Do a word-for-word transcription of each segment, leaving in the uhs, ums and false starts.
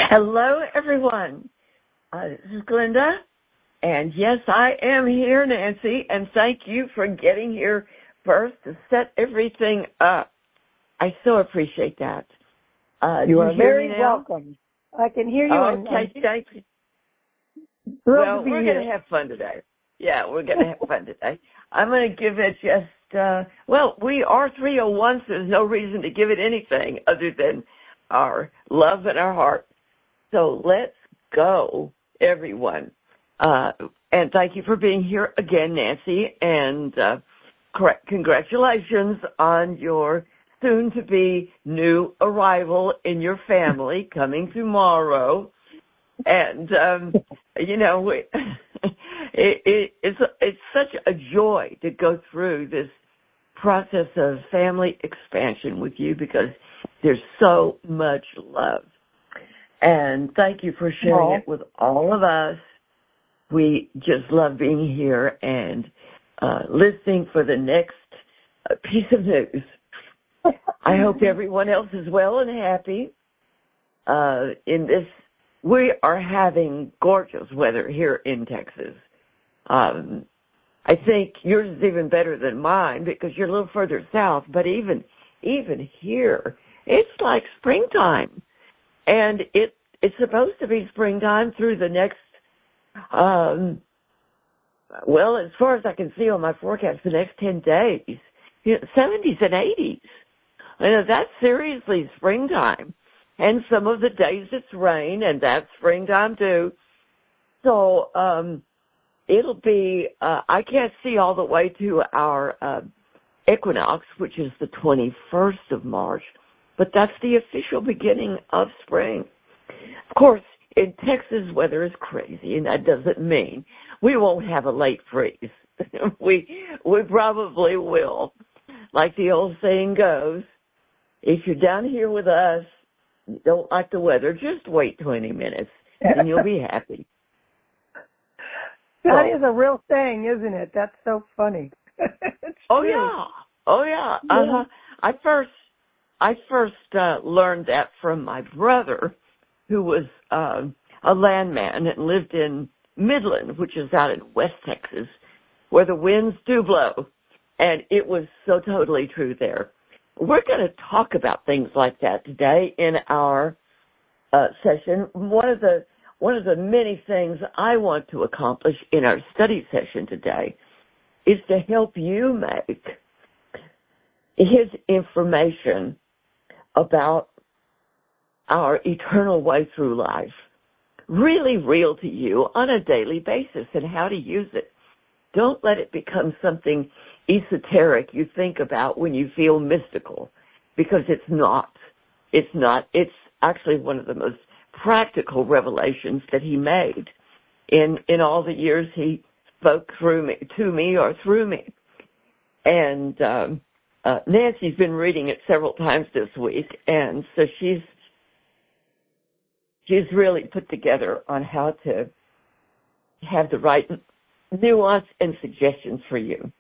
Hello, everyone. Uh, this is Glenda, and yes, I am here, Nancy, and thank you for getting here first to set everything up. I so appreciate that. Uh, you are you hear very me now? welcome. I can hear you. Okay, and thank you. Well, we're going to have fun today. Yeah, we're going to have fun today. I'm going to give it just, uh, well, we are three oh one, so there's no reason to give it anything other than our love and our heart. So let's go, everyone. Uh, and thank you for being here again, Nancy. And uh, correct, congratulations on your soon-to-be new arrival in your family coming tomorrow. And, um, you know, we, it, it, it's, it's such a joy to go through this process of family expansion with you because there's so much love. And thank you for sharing it with all of us. We just love being here and uh, listening for the next uh, piece of news. I hope everyone else is well and happy. Uh, in this, we are having gorgeous weather here in Texas. Um, I think yours is even better than mine because you're a little further south. But even even here, it's like springtime. And it it's supposed to be springtime through the next, um, well, as far as I can see on my forecast, the next ten days, you know, seventies and eighties. You know, that's seriously springtime. And some of the days it's rain, and that's springtime too. So um, it'll be, uh, I can't see all the way to our uh, equinox, which is the twenty-first of March. But that's the official beginning of spring. Of course, in Texas, weather is crazy, and that doesn't mean we won't have a late freeze. we we probably will. Like the old saying goes, if you're down here with us, you don't like the weather, just wait twenty minutes, and you'll be happy. That so, is a real thing, isn't it? That's so funny. oh, true. yeah. Oh, yeah. Uh-huh. Yeah. I first... I first uh, learned that from my brother, who was uh, a landman and lived in Midland, which is out in West Texas, where the winds do blow. And it was so totally true there. We're going to talk about things like that today in our uh, session. One of the one of the many things I want to accomplish in our study session today is to help you make his information about our eternal way through life really real to you on a daily basis and how to use it. Don't let it become something esoteric you think about when you feel mystical, because it's not. It's not. It's actually one of the most practical revelations that he made in, in all the years he spoke through me, to me or through me. And, um, Uh, Nancy's been reading it several times this week, and so she's she's really put together on how to have the right nuance and suggestions for you.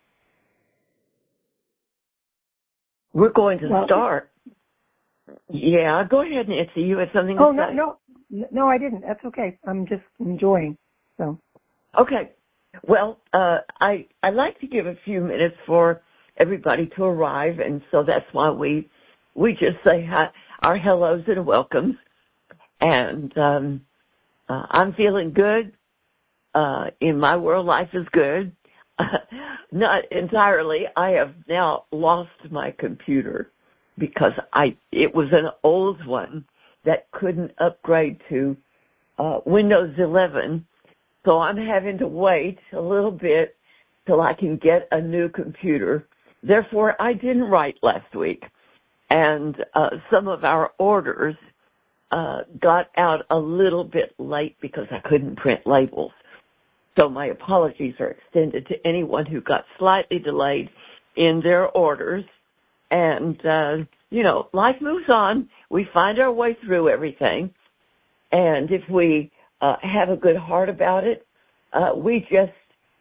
We're going to well, start. Yeah, go ahead, Nancy. You had something to oh, say? Oh, no, no, no, I didn't. That's okay. I'm just enjoying. So. Okay. Well, uh, I I like to give a few minutes for everybody to arrive, and so that's why we we just say hi, our hellos and welcomes. And um, uh, I'm feeling good. Uh, in my world, life is good. Not entirely. I have now lost my computer because I it was an old one that couldn't upgrade to uh, Windows eleven. So I'm having to wait a little bit till I can get a new computer. Therefore, I didn't write last week. And uh, some of our orders uh, got out a little bit late because I couldn't print labels. So my apologies are extended to anyone who got slightly delayed in their orders. And, uh, you know, life moves on. We find our way through everything. And if we uh, have a good heart about it, uh, we just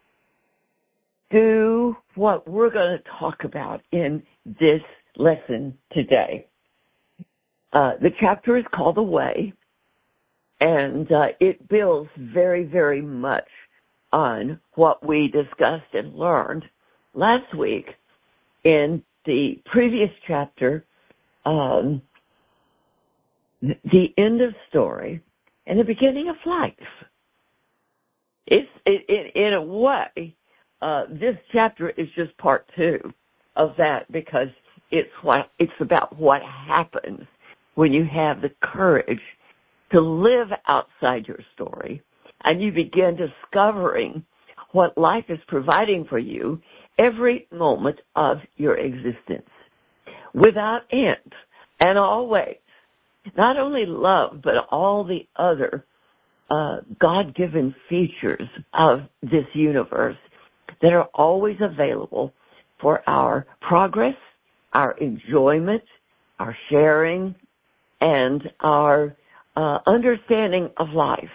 do what we're going to talk about in this lesson today. Uh, the chapter is called The Way, And uh, it builds very, very much on what we discussed and learned last week in the previous chapter, um, the end of story and the beginning of life. It's it, it, in a way, uh, this chapter is just part two of that, because it's what it's about what happens when you have the courage to live outside your story and you begin discovering what life is providing for you every moment of your existence, without end and always. Not only love, but all the other uh, God-given features of this universe that are always available for our progress, our enjoyment, our sharing, and our uh, understanding of life.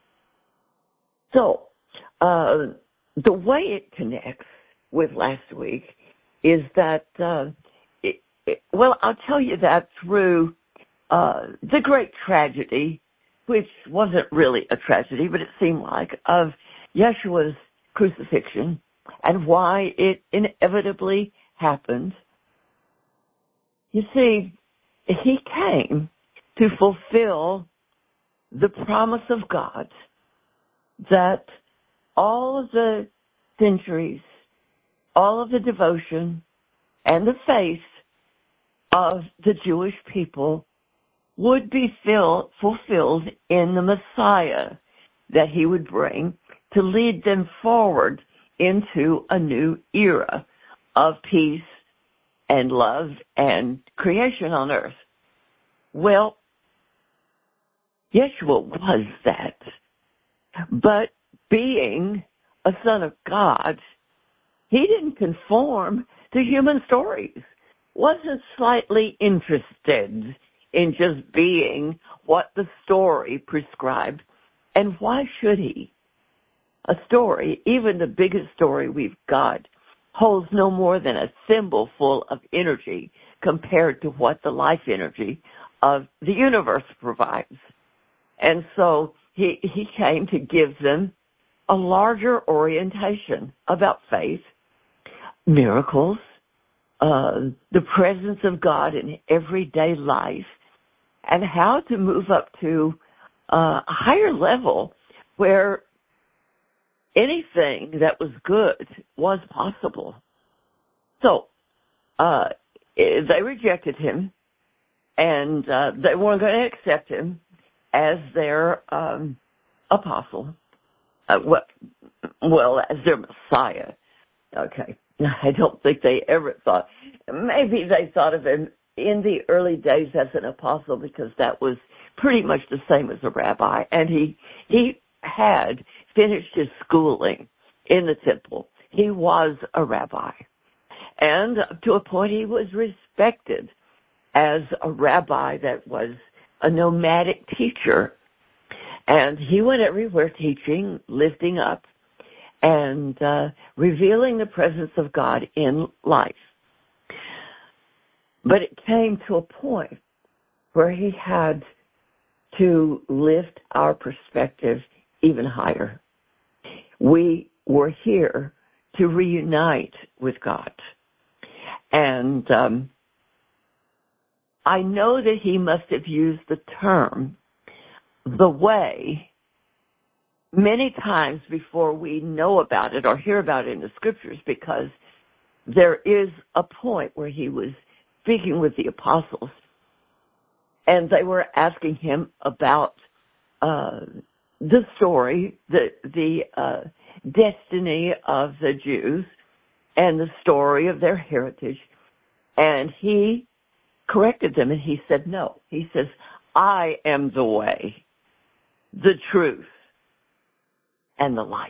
So, uh, the way it connects with last week is that, uh, it, it, well, I'll tell you that through uh, the great tragedy, which wasn't really a tragedy, but it seemed like, of Yeshua's crucifixion and why it inevitably happened. You see, he came to fulfill the promise of God that all of the centuries, all of the devotion and the faith of the Jewish people would be fill, fulfilled in the Messiah that he would bring to lead them forward into a new era of peace and love and creation on earth. Well, Yeshua was that. But being a son of God, he didn't conform to human stories, wasn't slightly interested in just being what the story prescribed. And why should he? A story, even the biggest story we've got, holds no more than a thimble full of energy compared to what the life energy of the universe provides. And so he, he came to give them a larger orientation about faith, miracles, uh, the presence of God in everyday life, and how to move up to uh, a higher level where anything that was good was possible. So uh, they rejected him, and uh, they weren't going to accept him as their um, apostle, uh, well, well, as their Messiah. Okay, I don't think they ever thought. Maybe they thought of him in the early days as an apostle because that was pretty much the same as a rabbi, and he he had finished his schooling in the temple. He was a rabbi, and to a point he was respected as a rabbi that was a nomadic teacher, and he went everywhere teaching, lifting up, and uh, revealing the presence of God in life. But it came to a point where he had to lift our perspective even higher. We were here to reunite with God. And um, I know that he must have used the term the way many times before we know about it or hear about it in the scriptures, because there is a point where he was speaking with the apostles and they were asking him about uh, the story, the, the uh, destiny of the Jews and the story of their heritage. And he corrected them and he said, no. He says, I am the way, the truth, and the life.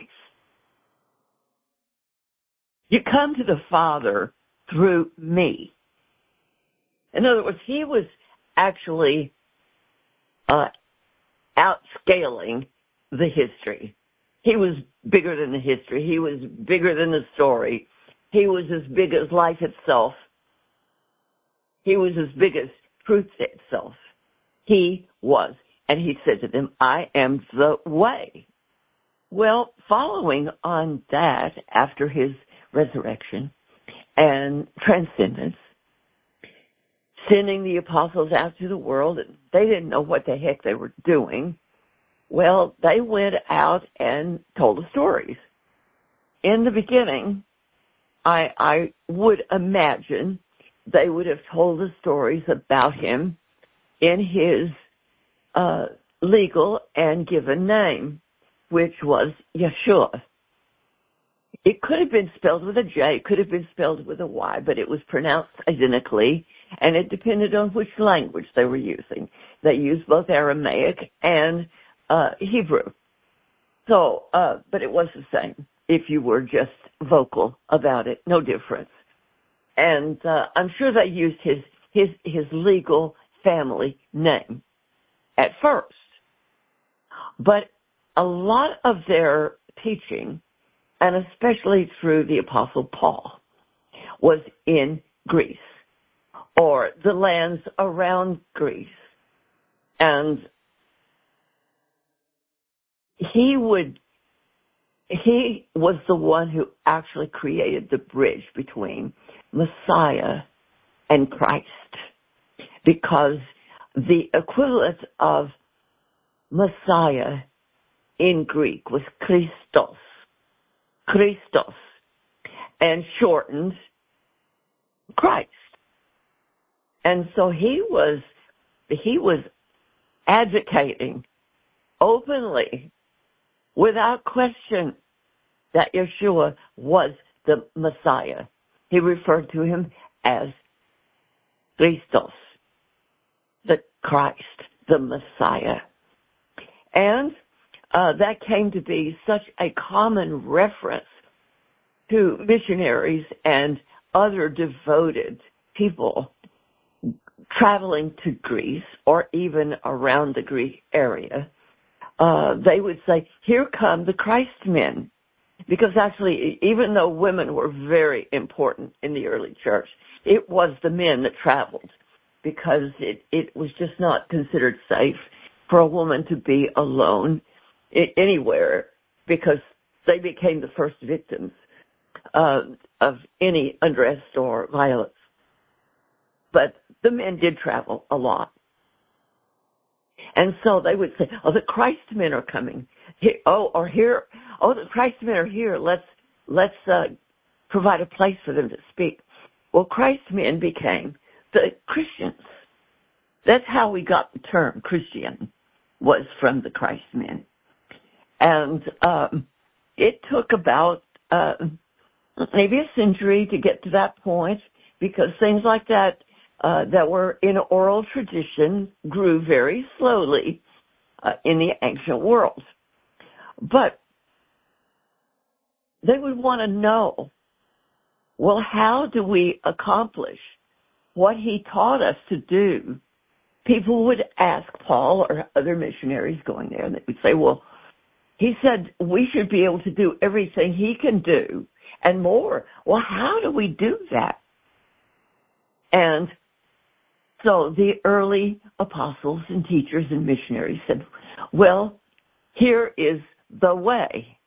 You come to the Father through me. In other words, he was actually uh, outscaling the history. He was bigger than the history. He was bigger than the story. He was as big as life itself. He was as big as truth itself. He was And he said to them, I am the way. Well, following on that, after his resurrection and transcendence, sending the apostles out to the world, and they didn't know what the heck they were doing. Well, they went out and told the stories. In the beginning, I, I would imagine they would have told the stories about him in his uh, legal and given name, which was Yeshua. It could have been spelled with a J, it could have been spelled with a Y, but it was pronounced identically, and it depended on which language they were using. They used both Aramaic and uh, Hebrew. So, uh, but it was the same if you were just vocal about it, no difference. And uh, I'm sure they used his, his, his legal family name at first. But a lot of their teaching, and especially through the Apostle Paul, was in Greece, or the lands around Greece. And he would, he was the one who actually created the bridge between Messiah and Christ, because the equivalent of Messiah in Greek was Christos, Christos, and shortened Christ. And so he was, he was advocating openly, without question, that Yeshua was the Messiah. He referred to him as Christos, the Christ, the Messiah. And uh, that came to be such a common reference to missionaries and other devoted people traveling to Greece or even around the Greek area. Uh, they would say, here come the Christ men. Because actually, even though women were very important in the early church, it was the men that traveled, because it, it was just not considered safe for a woman to be alone anywhere, because they became the first victims uh, of any unrest or violence. But the men did travel a lot. And so they would say, oh, the Christ men are coming. Here, oh, or here, oh, the Christ men are here. Let's, let's uh, provide a place for them to speak. Well, Christ men became the Christians. That's how we got the term Christian, was from the Christ men. And um, it took about uh, maybe a century to get to that point, because things like that uh, that were in oral tradition grew very slowly uh, in the ancient world. But they would want to know, well, how do we accomplish what he taught us to do? People would ask Paul or other missionaries going there, and they would say, well, he said we should be able to do everything he can do and more. Well, how do we do that? And so the early apostles and teachers and missionaries said, well, here is the way.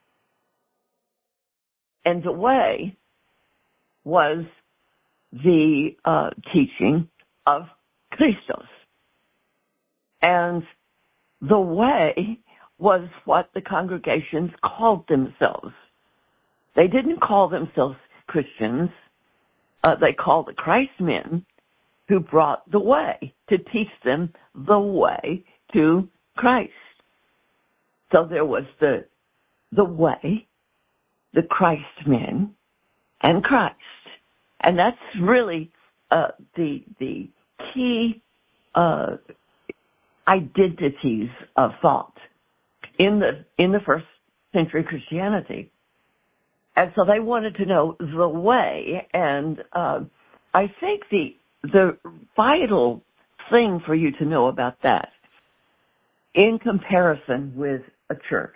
And the way was the uh, teaching of Christos. And the way was what the congregations called themselves. They didn't call themselves Christians. Uh, they called the Christ men, who brought the way to teach them the way to Christ. So there was the the way, the Christ men, and Christ. And that's really uh, the the key uh, identities of thought in the in the first century Christianity. And so they wanted to know the way, and uh, I think the the vital thing for you to know about that, in comparison with a church,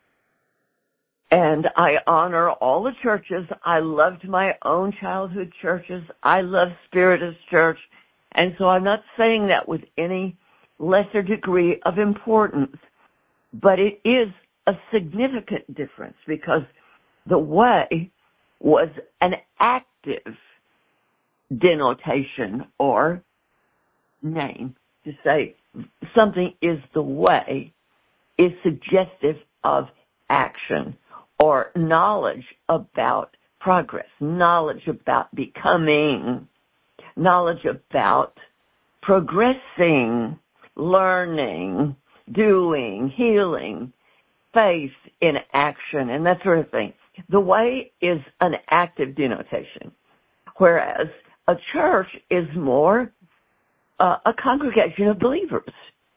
and I honor all the churches. I loved my own childhood churches. I love Spiritist Church, and so I'm not saying that with any lesser degree of importance. But it is a significant difference because the way was an active denotation or name. To say something is the way is suggestive of action or knowledge about progress, knowledge about becoming, knowledge about progressing, learning, doing, healing, faith in action, and that sort of thing. The way is an active denotation, whereas a church is more uh, a congregation of believers.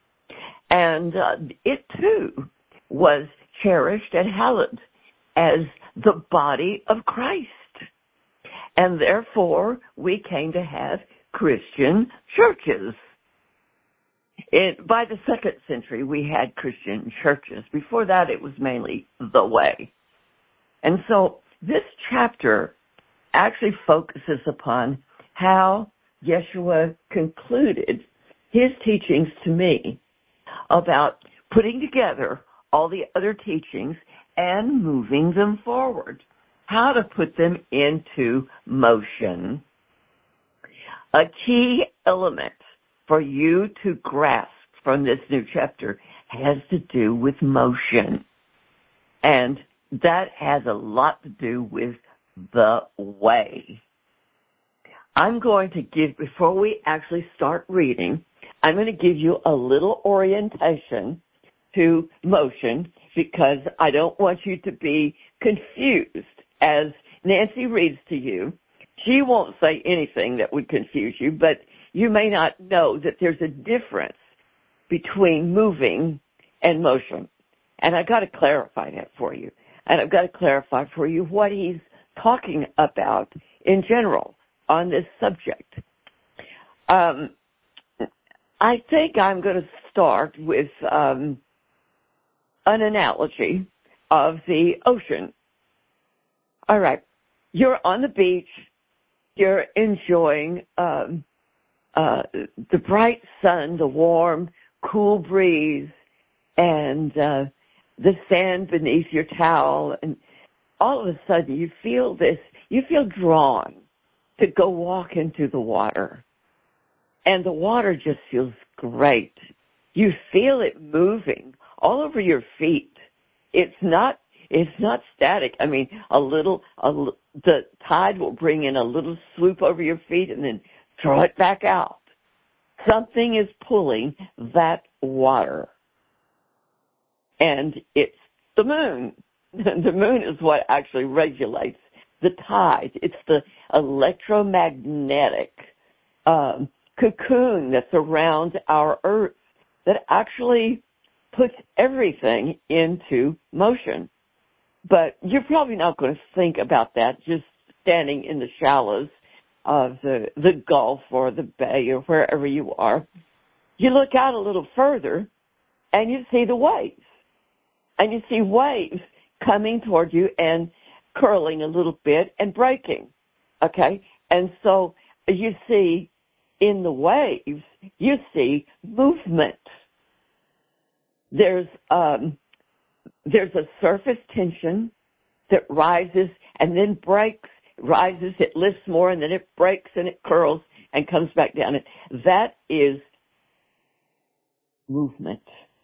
And uh, it, too, was cherished and hallowed as the body of Christ. And therefore, we came to have Christian churches. It, by the second century, we had Christian churches. Before that, it was mainly the way. And so this chapter actually focuses upon how Yeshua concluded his teachings to me about putting together all the other teachings and moving them forward, how to put them into motion. A key element for you to grasp from this new chapter has to do with motion. And that has a lot to do with the way. I'm going to give, before we actually start reading, I'm going to give you a little orientation to motion because I don't want you to be confused. As Nancy reads to you, she won't say anything that would confuse you, but you may not know that there's a difference between moving and motion. And I've got to clarify that for you. And I've got to clarify for you what he's talking about in general on this subject. Um, I think I'm going to start with um, an analogy of the ocean. All right. You're on the beach. You're enjoying um, uh, the bright sun, the warm, cool breeze, and uh, the sand beneath your towel. And all of a sudden you feel this, you feel drawn to go walk into the water. And the water just feels great. You feel it moving all over your feet. It's not, it's not static. I mean, a little, a, the tide will bring in a little swoop over your feet and then throw it back out. Something is pulling that water. And it's the moon. The moon is what actually regulates the tide. It's the electromagnetic um, cocoon that surrounds our Earth that actually puts everything into motion. But you're probably not going to think about that just standing in the shallows of the, the Gulf or the Bay or wherever you are. You look out a little further and you see the waves. And you see waves coming toward you and curling a little bit and breaking. Okay? And so you see in the waves, you see movement. There's um, there's a surface tension that rises and then breaks, rises, it lifts more, and then it breaks and it curls and comes back down. And that is movement.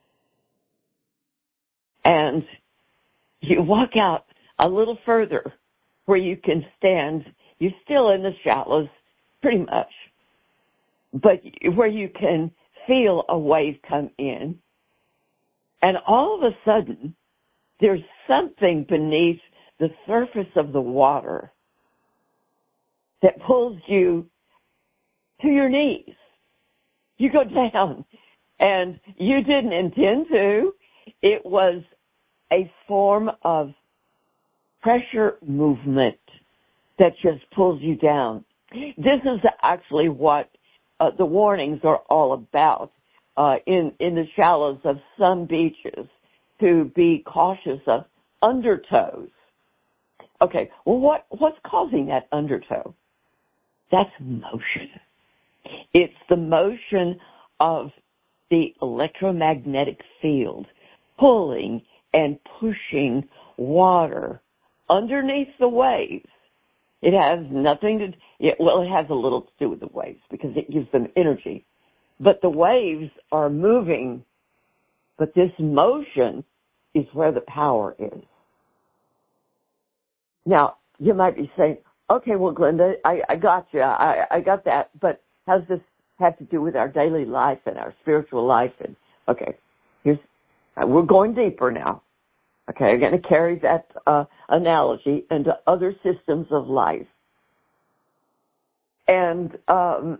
And you walk out a little further where you can stand. You're still in the shallows, pretty much, but where you can feel a wave come in. And all of a sudden, there's something beneath the surface of the water that pulls you to your knees. You go down, and you didn't intend to. It was a form of pressure movement that just pulls you down. This is actually what uh, the warnings are all about uh, in, in the shallows of some beaches, to be cautious of undertows. Okay, well, what, what's causing that undertow? That's motion. It's the motion of the electromagnetic field pulling and pushing water underneath the waves. It has nothing to, yeah, well, it has a little to do with the waves because it gives them energy. But the waves are moving, but this motion is where the power is. Now, you might be saying, okay, well, Glenda, I, I got you. I, I got that. But how does this have to do with our daily life and our spiritual life? And okay, here's, we're going deeper now. Okay, I'm going to carry that uh, analogy into other systems of life. And um,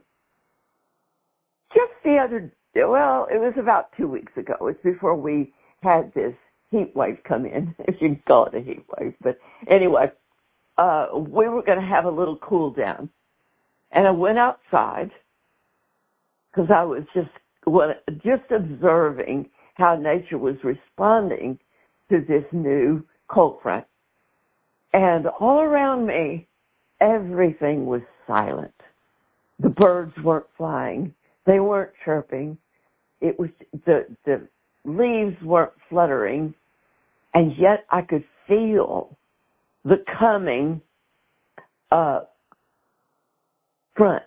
just the other, well, it was about two weeks ago. It's before we had this heat wave come in, if you can call it a heat wave. But anyway, uh, we were going to have a little cool down. And I went outside because I was just, well, just observing how nature was responding to this new cold front. And all around me, everything was silent. The birds weren't flying. They weren't chirping. It was, the, the leaves weren't fluttering. And yet I could feel the coming, uh, front.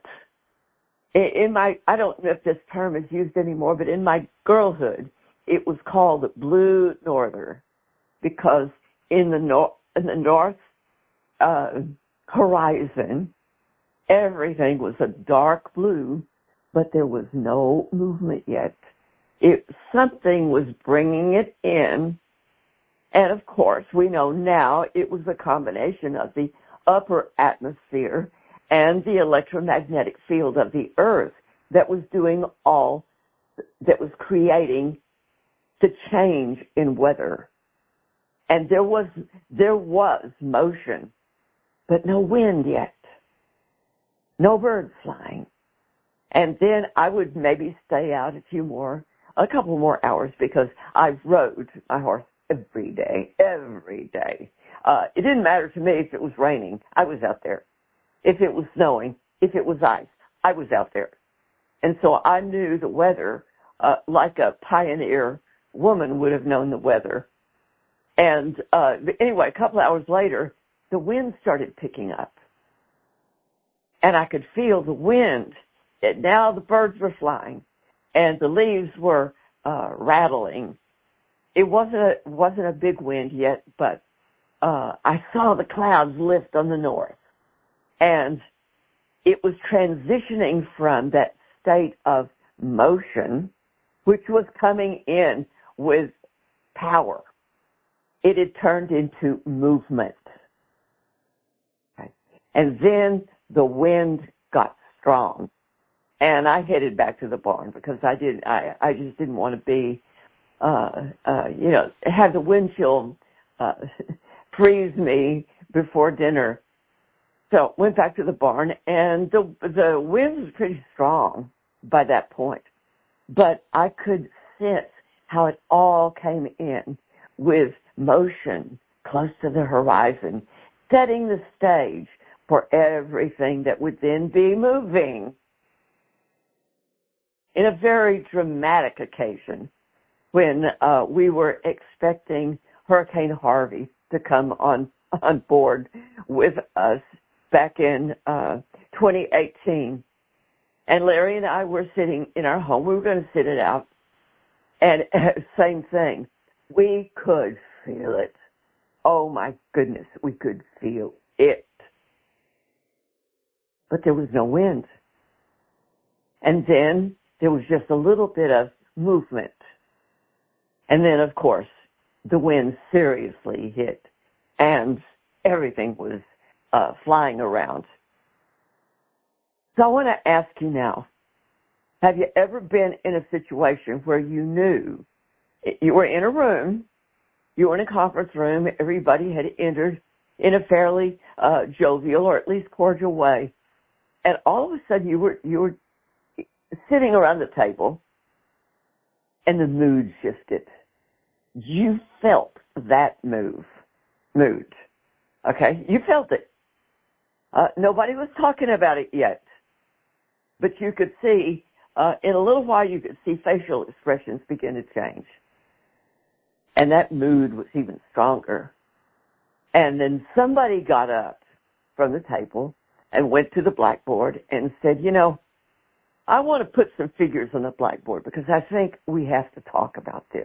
In my, I don't know if this term is used anymore, but in my girlhood, it was called the Blue Norther, because in the north, in the north uh, horizon, everything was a dark blue, but there was no movement yet. It, something was bringing it in, and of course, we know now it was a combination of the upper atmosphere and the electromagnetic field of the earth that was doing all, that was creating the change in weather. And there was, there was motion, but no wind yet. No birds flying. And then I would maybe stay out a few more, a couple more hours, because I rode my horse every day, every day. Uh, it didn't matter to me if it was raining. I was out there. If it was snowing, if it was ice, I was out there. And so I knew the weather, uh, like a pioneer woman would have known the weather. And uh, anyway, a couple hours later, the wind started picking up. And I could feel the wind. And now the birds were flying, and the leaves were uh, rattling. It wasn't a, wasn't a big wind yet, but uh, I saw the clouds lift on the north. And it was transitioning from that state of motion, which was coming in with power. It had turned into movement. Okay. And then the wind got strong. And I headed back to the barn because I didn't, I, I just didn't want to be, uh, uh, you know, have the wind chill, uh, freeze me before dinner. So went back to the barn, and the the wind was pretty strong by that point. But I could sense how it all came in with motion close to the horizon, setting the stage for everything that would then be moving. In a very dramatic occasion, when uh, we were expecting Hurricane Harvey to come on, on board with us back in uh, twenty eighteen. And Larry and I were sitting in our home. We were going to sit it out. And uh, same thing. We could feel it. Oh, my goodness, we could feel it. But there was no wind. And then there was just a little bit of movement. And then, of course, the wind seriously hit, and everything was uh, flying around. So I want to ask you now, have you ever been in a situation where you knew you were in a room, you were in a conference room, everybody had entered in a fairly uh, jovial or at least cordial way, and all of a sudden you were you were sitting around the table, and the mood shifted. You felt that move, mood. Okay, you felt it. Uh, nobody was talking about it yet, but you could see uh, in a little while you could see facial expressions begin to change. And that mood was even stronger. And then somebody got up from the table and went to the blackboard and said, you know, I want to put some figures on the blackboard because I think we have to talk about this.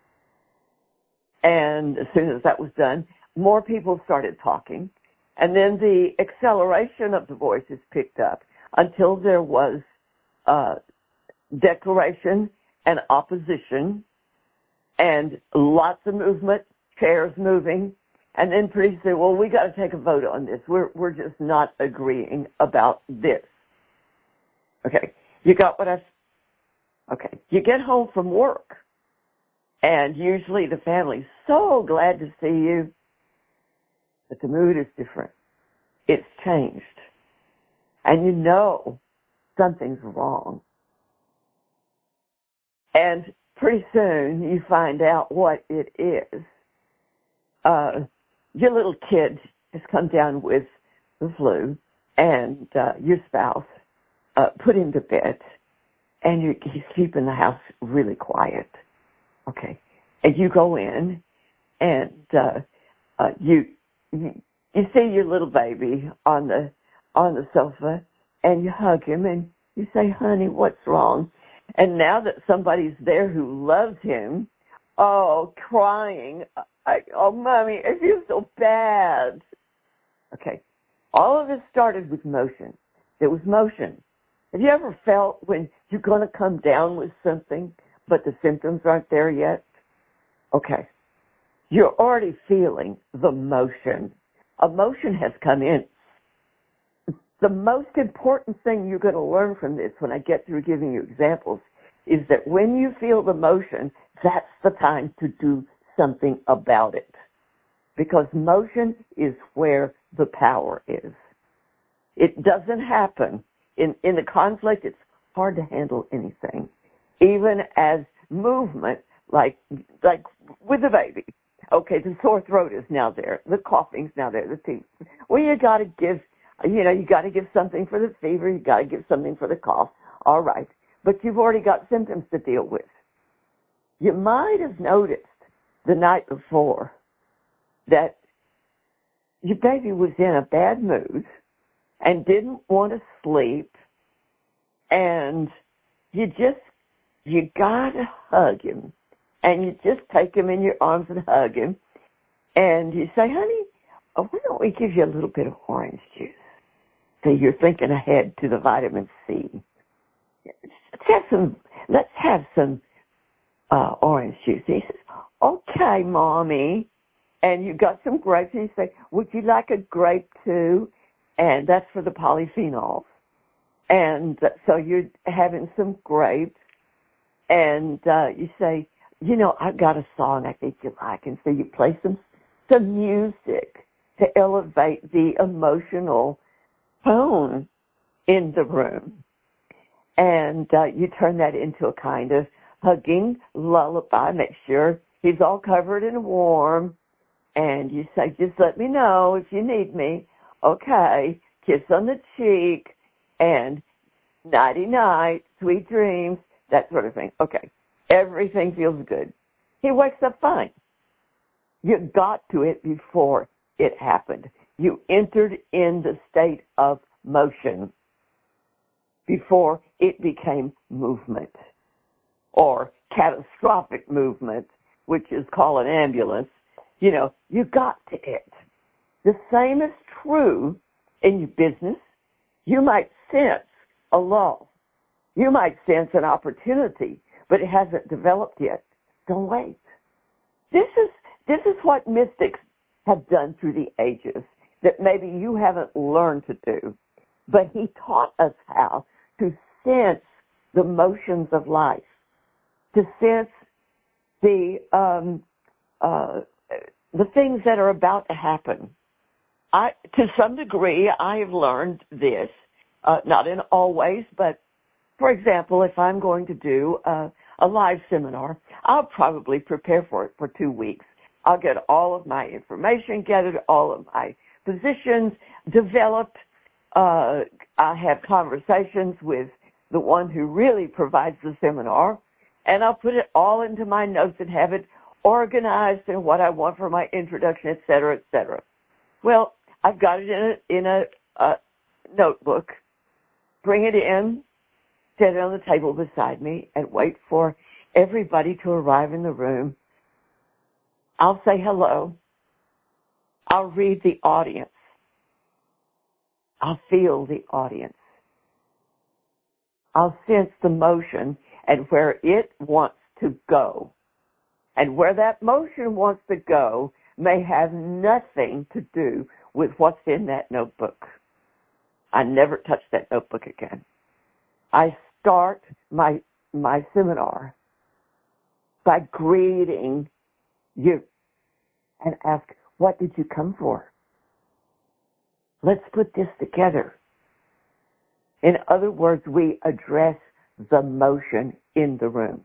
And as soon as that was done, more people started talking. And then the acceleration of the voices picked up until there was uh, declaration and opposition and lots of movement, chairs moving. And then pretty soon, well, we got to take a vote on this. We're we're just not agreeing about this. Okay, you got what I? Okay, you get home from work, and usually the family's so glad to see you, but the mood is different. It's changed, and you know something's wrong. And pretty soon you find out what it is. Uh, your little kid has come down with the flu, and uh, your spouse uh, put him to bed, and you, he's keeping the house really quiet. Okay, and you go in, and uh, uh, you, you you see your little baby on the on the sofa, and you hug him, and you say, "Honey, what's wrong?" And now that somebody's there who loves him, oh, crying, I, oh, Mommy, I feel so bad. Okay, all of this started with motion. There was motion. Have you ever felt when you're going to come down with something, but the symptoms aren't there yet? Okay, you're already feeling the motion. Emotion has come in. The most important thing you're going to learn from this when I get through giving you examples is that when you feel the motion, that's the time to do something about it. Because motion is where the power is. It doesn't happen. In, in the conflict, it's hard to handle anything. Even as movement, like, like with the baby. Okay, the sore throat is now there. The coughing's now there. The teeth. Well, you got to give, you know, you got to give something for the fever. You got to give something for the cough. All right. But you've already got symptoms to deal with. You might have noticed the night before that your baby was in a bad mood and didn't want to sleep, and you just, you got to hug him. And you just take him in your arms and hug him. And you say, honey, oh, why don't we give you a little bit of orange juice? So you're thinking ahead to the vitamin C. Let's have some, let's have some uh, orange juice. He says, okay, Mommy. And you got some grapes. And you say, would you like a grape too? And that's for the polyphenols. And so you're having some grapes. And uh, you say, you know, I've got a song I think you like. And so you play some some music to elevate the emotional tone in the room. And uh, you turn that into a kind of hugging lullaby. Make sure he's all covered and warm. And you say, just let me know if you need me. Okay. Kiss on the cheek. And nighty-night, sweet dreams, that sort of thing. Okay. Everything feels good. He wakes up fine. You got to it before it happened. You entered in the state of motion before it became movement or catastrophic movement, which is called an ambulance. You know, you got to it. The same is true in your business. You might sense a lull. You might sense an opportunity, but it hasn't developed yet. Don't wait. This is this is what mystics have done through the ages that maybe you haven't learned to do. But he taught us how to sense the motions of life, to sense the um, uh, the things that are about to happen. I, to some degree, I have learned this, uh, not in all ways, but for example, if I'm going to do a, a live seminar, I'll probably prepare for it for two weeks. I'll get all of my information gathered, all of my positions developed. Uh, I have conversations with the one who really provides the seminar, and I'll put it all into my notes and have it organized and what I want for my introduction, et cetera, et cetera. Well, I've got it in a, in a, a notebook. Bring it in, set it on the table beside me, and wait for everybody to arrive in the room. I'll say hello. I'll read the audience. I'll feel the audience. I'll sense the motion and where it wants to go. And where that motion wants to go may have nothing to do with what's in that notebook. I never touch that notebook again. I start my my seminar by greeting you and ask, what did you come for? Let's put this together. In other words, we address the motion in the room.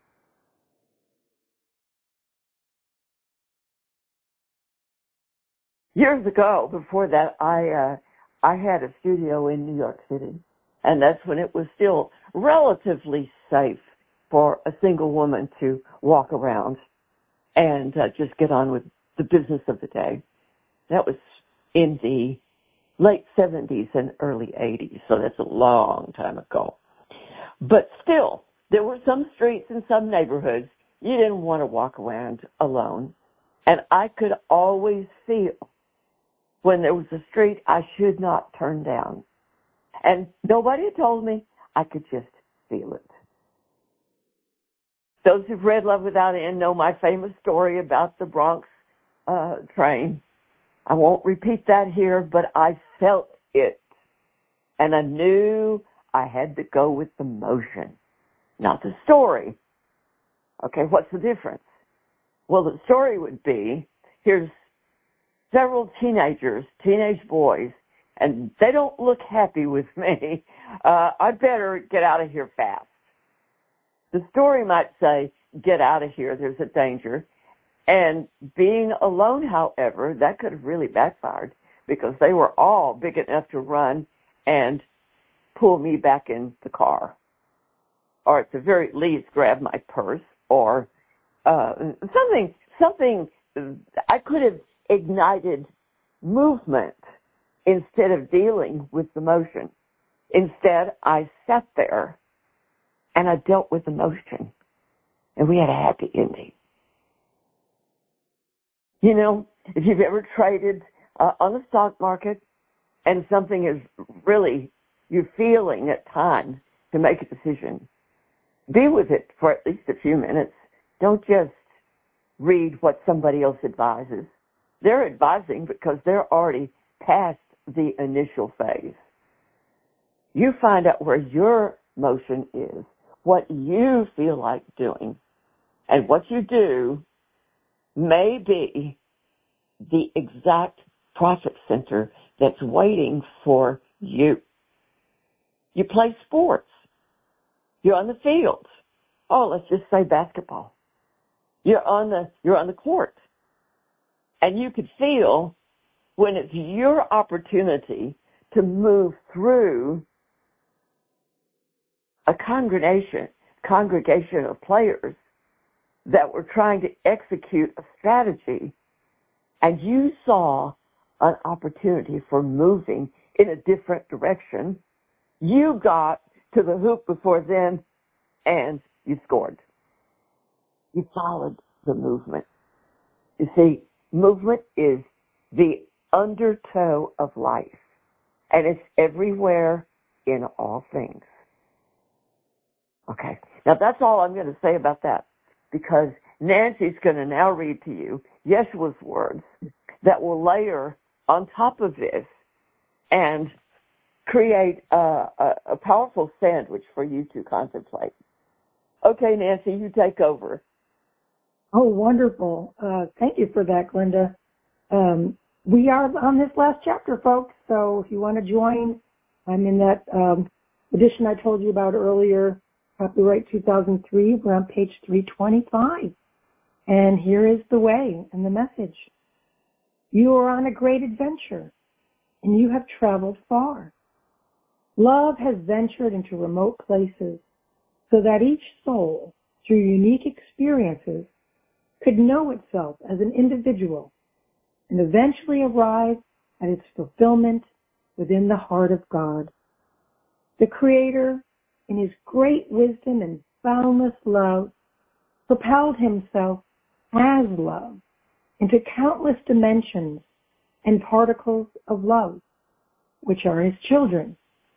Years ago, before that, I uh, I had a studio in New York City, and that's when it was still relatively safe for a single woman to walk around and uh, just get on with the business of the day. That was in the late seventies and early eighties, so that's a long time ago. But still, there were some streets in some neighborhoods you didn't want to walk around alone, and I could always feel when there was a street I should not turn down. And nobody told me. I could just feel it. Those who've read Love Without End know my famous story about the Bronx uh, train. I won't repeat that here, but I felt it. And I knew I had to go with the motion, not the story. Okay, what's the difference? Well, the story would be, here's several teenagers, teenage boys, and they don't look happy with me. Uh, I better get out of here fast. The story might say, get out of here, there's a danger. And being alone, however, that could have really backfired because they were all big enough to run and pull me back in the car. Or at the very least, grab my purse or uh, something, something I could have ignited movement instead of dealing with the motion. Instead, I sat there and I dealt with the motion, and we had a happy ending. You know, if you've ever traded uh, on the stock market and something is really, you're feeling at times to make a decision, be with it for at least a few minutes. Don't just read what somebody else advises. They're advising because they're already past the initial phase. You find out where your motion is, what you feel like doing, and what you do may be the exact profit center that's waiting for you. You play sports. You're on the field. Oh, let's just say basketball. You're on the, you're on the court. And you could feel when it's your opportunity to move through a congregation, congregation of players that were trying to execute a strategy, and you saw an opportunity for moving in a different direction. You got to the hoop before then, and you scored. You followed the movement. You see, movement is the undertow of life, and it's everywhere in all things. Okay, now that's all I'm going to say about that, because Nancy's going to now read to you Yeshua's words that will layer on top of this and create a, a, a powerful sandwich for you to contemplate. Okay, Nancy, you take over. Oh, wonderful. Uh, thank you for that, Glenda. Um, we are on this last chapter, folks, so if you want to join, I'm in that um, edition I told you about earlier, copyright two thousand three. We're on page three twenty-five. And here is the way and the message. You are on a great adventure, and you have traveled far. Love has ventured into remote places so that each soul, through unique experiences, could know itself as an individual and eventually arrive at its fulfillment within the heart of God. The Creator, in His great wisdom and boundless love, propelled Himself as love into countless dimensions and particles of love, which are His children.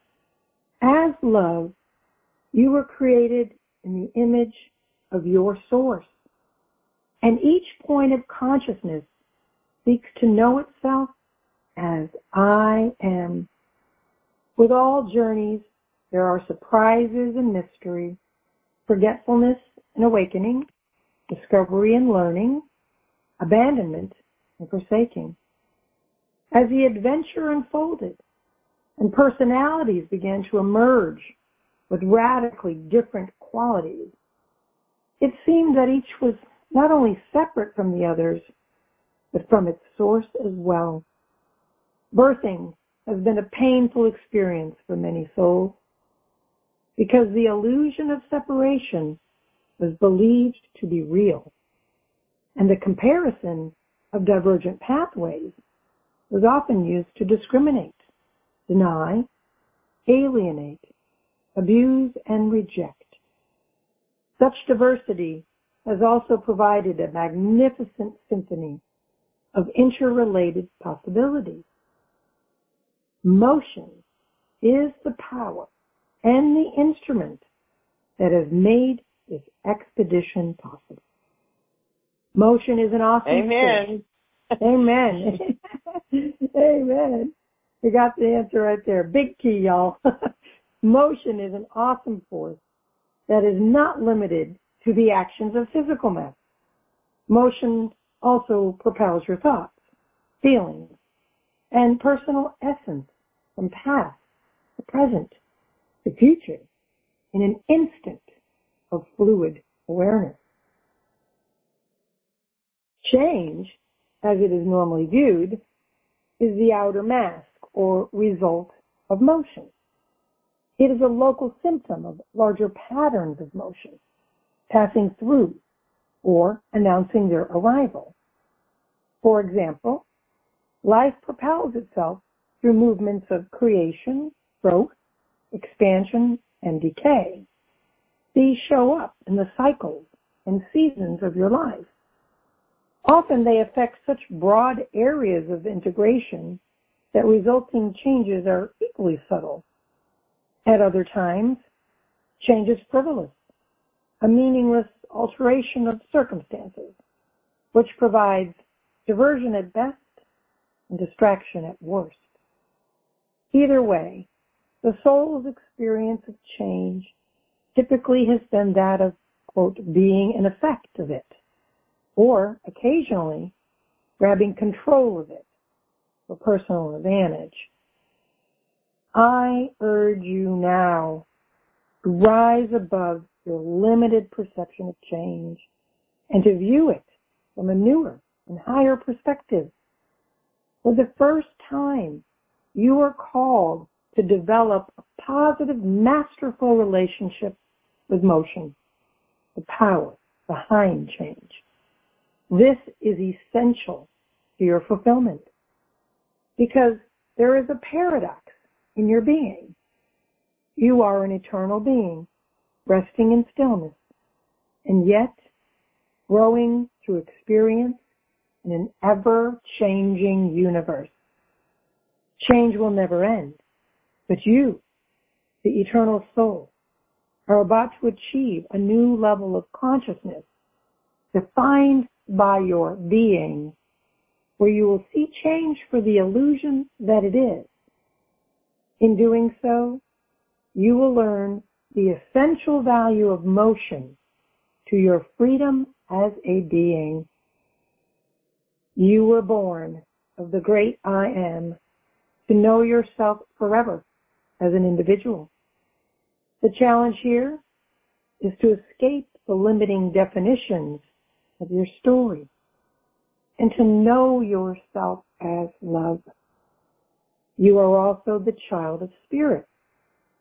As love, you were created in the image of your source, and each point of consciousness seeks to know itself as I am. With all journeys, there are surprises and mystery, forgetfulness and awakening, discovery and learning, abandonment and forsaking. As the adventure unfolded and personalities began to emerge with radically different qualities, it seemed that each was not only separate from the others, but from its source as well. Birthing has been a painful experience for many souls because the illusion of separation was believed to be real, and the comparison of divergent pathways was often used to discriminate, deny, alienate, abuse, and reject. Such diversity has also provided a magnificent symphony of interrelated possibilities. Motion is the power and the instrument that has made this expedition possible. Motion is an awesome Amen. force. Amen. Amen. You got the answer right there. Big key, y'all. Motion is an awesome force that is not limited to the actions of physical matter. Motion also propels your thoughts, feelings, and personal essence from past, the present, the future, in an instant of fluid awareness. Change, as it is normally viewed, is the outer mask or result of motion. It is a local symptom of larger patterns of motion, passing through or announcing their arrival. For example, life propels itself through movements of creation, growth, expansion, and decay. These show up in the cycles and seasons of your life. Often they affect such broad areas of integration that resulting changes are equally subtle. At other times, change is frivolous, a meaningless alteration of circumstances, which provides diversion at best and distraction at worst. Either way, the soul's experience of change typically has been that of, quote, being an effect of it, or occasionally grabbing control of it for personal advantage. I urge you now to rise above your limited perception of change and to view it from a newer and higher perspective. For the first time, you are called to develop a positive, masterful relationship with motion, the power behind change. This is essential to your fulfillment because there is a paradox in your being. You are an eternal being, resting in stillness, and yet growing through experience in an ever-changing universe. Change will never end, but you, the eternal soul, are about to achieve a new level of consciousness defined by your being, where you will see change for the illusion that it is. In doing so, you will learn the essential value of motion to your freedom as a being. You were born of the great I Am to know yourself forever as an individual. The challenge here is to escape the limiting definitions of your story and to know yourself as love. You are also the child of spirit,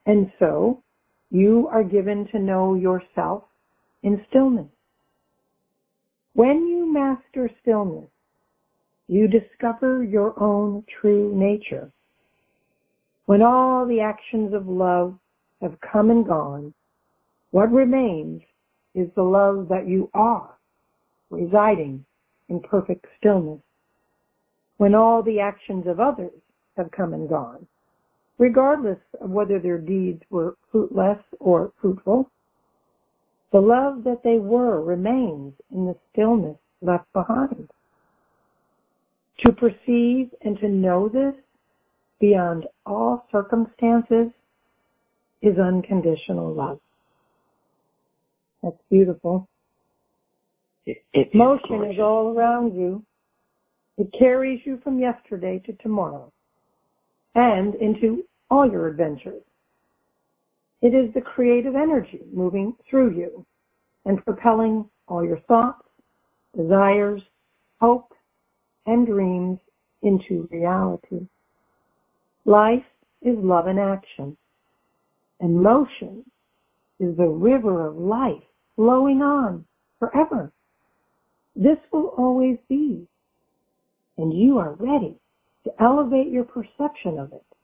And so you are given to know yourself in stillness. When you master stillness, you discover your own true nature. When all the actions of love have come and gone, what remains is the love that you are, residing in perfect stillness. When all the actions of others have come and gone, regardless of whether their deeds were fruitless or fruitful, the love that they were remains in the stillness left behind. To perceive and to know this beyond all circumstances is unconditional love. That's beautiful. It, it Motion is is all around you. It carries you from yesterday to tomorrow and into all your adventures. It is the creative energy moving through you and propelling all your thoughts, desires, hopes, and dreams into reality. Life is love in action, and motion is the river of life flowing on forever. This will always be, and you are ready to elevate your perception of it.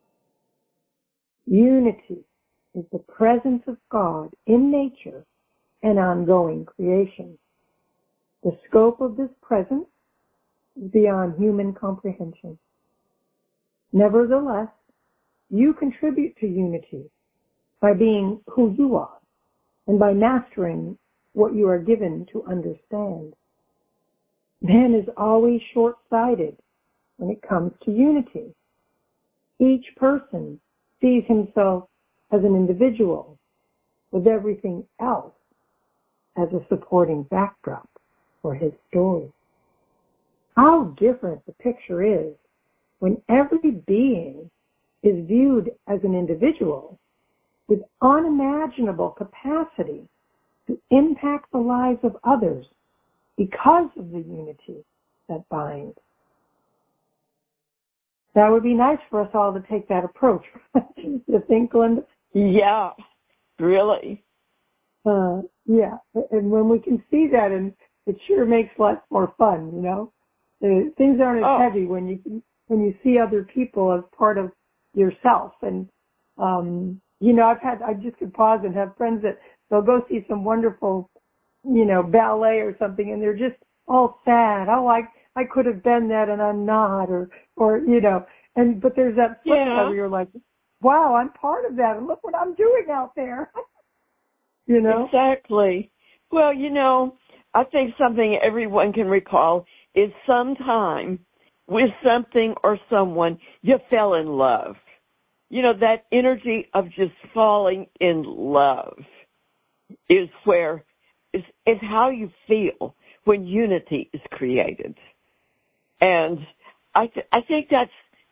Unity is the presence of God in nature and ongoing creation. The scope of this presence is beyond human comprehension. Nevertheless, you contribute to unity by being who you are and by mastering what you are given to understand. Man is always short-sighted when it comes to unity. Each person sees himself as an individual with everything else as a supporting backdrop for his story. How different the picture is when every being is viewed as an individual with unimaginable capacity to impact the lives of others because of the unity that binds. That would be nice for us all to take that approach. You think, Glenda? Yeah, really. Uh, yeah, and when we can see that, and it sure makes life more fun, you know. Uh, things aren't as Oh. heavy when you when you see other people as part of yourself. And um, you know, I've had I just could pause and have friends that they'll go see some wonderful, you know, ballet or something, and they're just all sad. Oh, I I could have been that, and I'm not, or or you know, and but there's that flip Yeah. side where you're like, wow, I'm part of that, and look what I'm doing out there. You know? Exactly. Well, you know, I think something everyone can recall is sometime with something or someone you fell in love. You know, that energy of just falling in love is where, is, is how you feel when unity is created. And I, th- I think that's,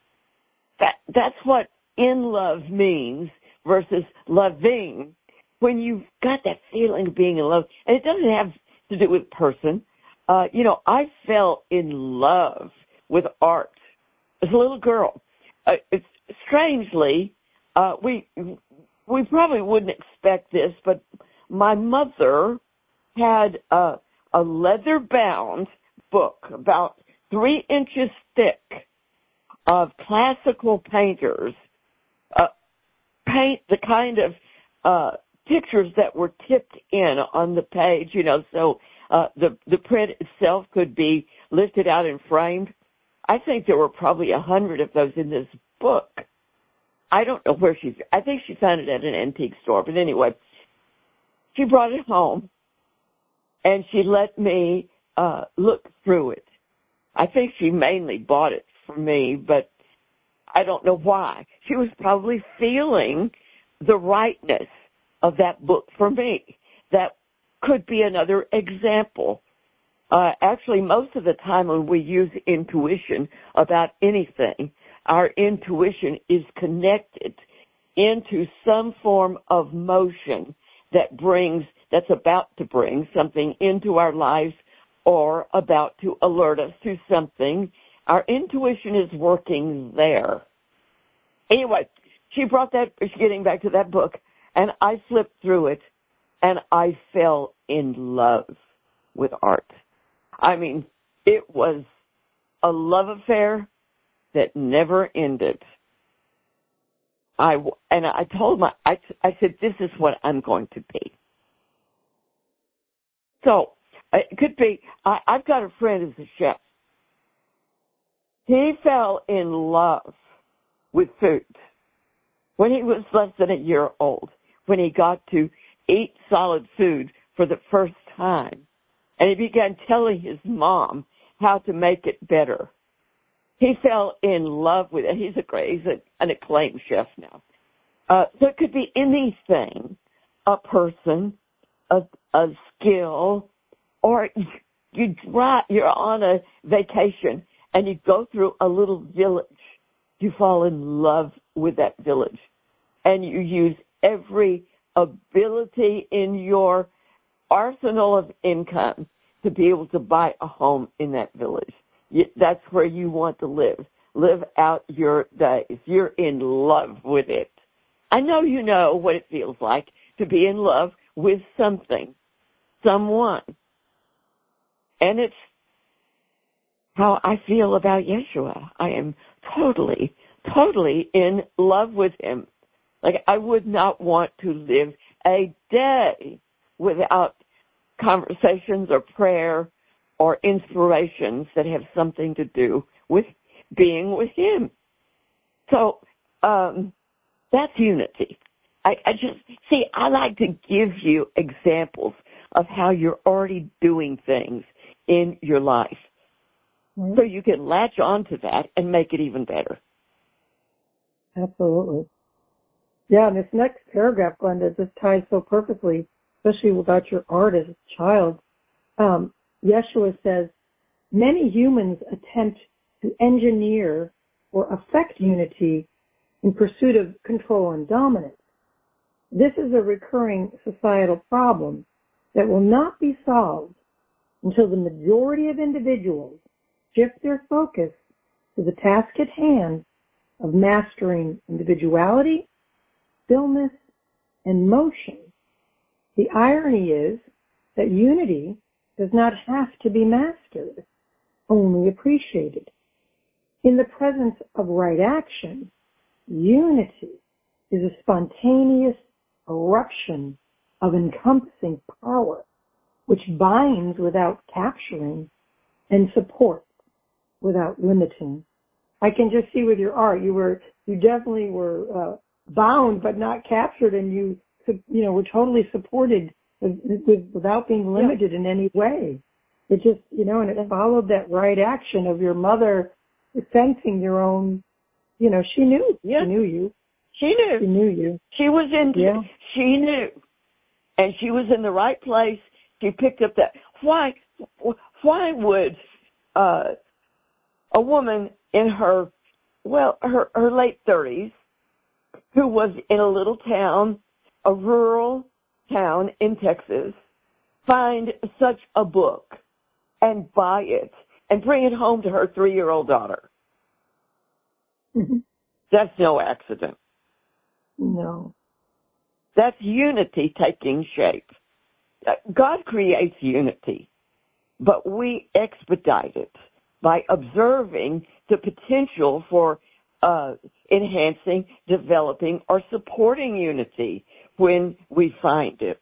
that, that's what in love means versus loving. When you've got that feeling of being in love, and it doesn't have to do with person. Uh, you know, I fell in love with art as a little girl. Uh, it's strangely, uh, we we probably wouldn't expect this, but my mother had a, a leather-bound book about three inches thick of classical painters uh, paint the kind of uh, pictures that were tipped in on the page, you know, so uh, the the print itself could be lifted out and framed. I think there were probably a hundred of those in this book. I don't know where she, I think she found it at an antique store, but anyway, she brought it home, and she let me uh, look through it. I think she mainly bought it for me, but I don't know why. She was probably feeling the rightness of that book for me. That could be another example. Uh, actually, most of the time when we use intuition about anything, our intuition is connected into some form of motion that brings, that's about to bring something into our lives or about to alert us to something. Our intuition is working there. Anyway, she brought that, getting back to that book, and I flipped through it, and I fell in love with art. I mean, it was a love affair that never ended. I, and I told my, I, I said, this is what I'm going to be. So, it could be, I, I've got a friend who's a chef. He fell in love with food when he was less than a year old, when he got to eat solid food for the first time. And he began telling his mom how to make it better. He fell in love with it. He's a great, he's a, an acclaimed chef now. Uh, so it could be anything, a person, a, a skill, or you drive, you're on a vacation and you go through a little village. You fall in love with that village, and you use every ability in your arsenal of income to be able to buy a home in that village. That's where you want to live. Live out your days. You're in love with it. I know you know what it feels like to be in love with something, someone. And it's how I feel about Yeshua. I am totally, totally in love with him. Like, I would not want to live a day without conversations or prayer or inspirations that have something to do with being with him. So, um, that's unity. I, I just, see, I like to give you examples of how you're already doing things in your life. Mm-hmm. So you can latch on to that and make it even better. Absolutely. Yeah, and this next paragraph, Glenda, just ties so perfectly, especially without your art as a child. Um, Yeshua says, many humans attempt to engineer or affect unity in pursuit of control and dominance. This is a recurring societal problem that will not be solved until the majority of individuals shift their focus to the task at hand of mastering individuality, stillness, and motion. The irony is that unity does not have to be mastered, only appreciated. In the presence of right action, unity is a spontaneous eruption of encompassing power, which binds without capturing and supports without limiting. I can just see with your art, you were, you definitely were uh, bound but not captured, and you, you know, were totally supported with, with, without being limited yeah. in any way. It just, you know, and it followed that right action of your mother sensing your own, you know, she knew, yeah. she knew you. She knew. She knew you. She was in, yeah. she knew. And she was in the right place. She picked up that. Why, why would uh, a woman in her, well, her, her late thirties, who was in a little town, a rural town in Texas, find such a book and buy it and bring it home to her three-year-old daughter? Mm-hmm. That's no accident. No. That's unity taking shape. God creates unity, but we expedite it by observing the potential for uh, enhancing, developing, or supporting unity when we find it.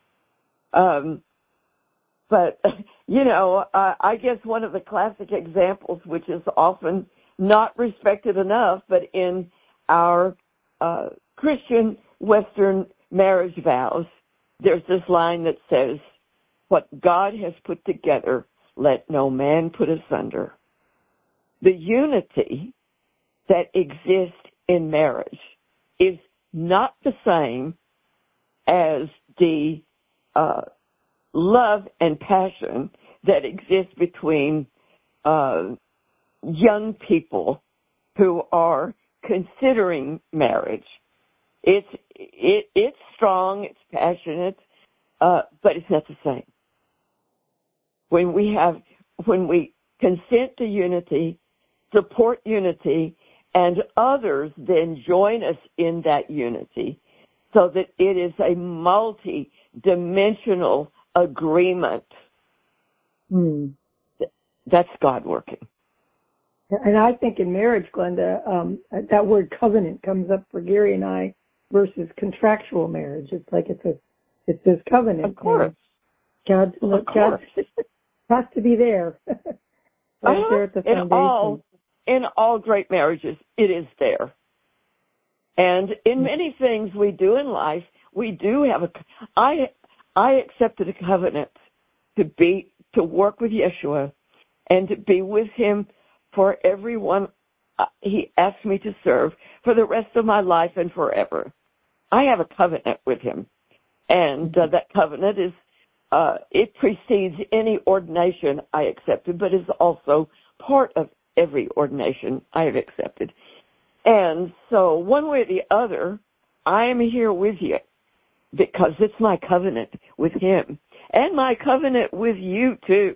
Um, but, you know, uh, I guess one of the classic examples, which is often not respected enough, but in our uh, Christian Western marriage vows, there's this line that says, what God has put together, let no man put asunder. The unity that exists in marriage is not the same as the uh, love and passion that exists between uh, young people who are considering marriage. It's it, it's strong, it's passionate, uh, but it's not the same. When we have, when we consent to unity, support unity, and others then join us in that unity so that it is a multi-dimensional agreement. Mm. That's God working. And I think in marriage, Glenda, um, that word covenant comes up for Gary and I versus contractual marriage. It's like it's a, it's this covenant. Of course. God, of God course. has to be there. Right uh-huh. there at the foundation. In all, in all great marriages, it is there. And in many things we do in life, we do have a, I, I accepted a covenant to be, to work with Yeshua and to be with him for everyone he asked me to serve for the rest of my life and forever. I have a covenant with him. And uh, that covenant is, uh, it precedes any ordination I accepted, but is also part of every ordination I have accepted. And so one way or the other, I am here with you because it's my covenant with him and my covenant with you too.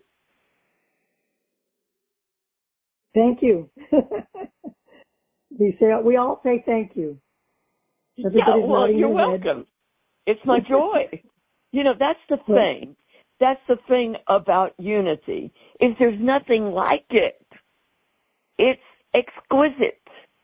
Thank you. we say we all say thank you. Everybody's yeah, well, you're welcome. Head. It's my joy. You know, that's the thing. That's the thing about unity. Is there's nothing like it. It's exquisite.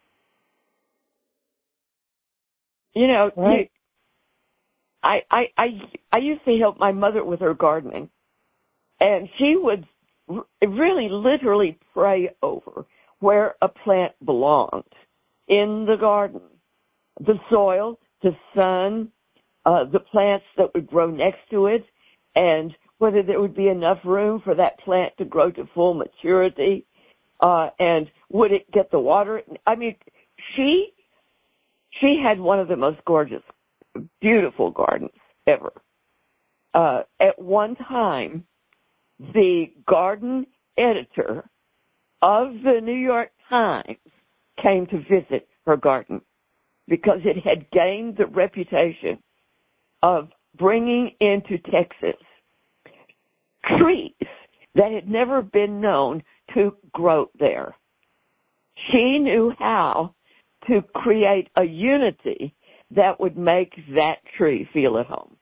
You know, right. you, I, I, I, I used to help my mother with her gardening, and she would r- really literally pray over where a plant belonged in the garden. The soil, the sun, uh, the plants that would grow next to it, and whether there would be enough room for that plant to grow to full maturity, uh, and would it get the water? I mean, she, she had one of the most gorgeous, beautiful gardens ever. Uh, at one time, the garden editor of the New York Times came to visit her garden because it had gained the reputation of bringing into Texas trees that had never been known to grow there. She knew how to create a unity that would make that tree feel at home.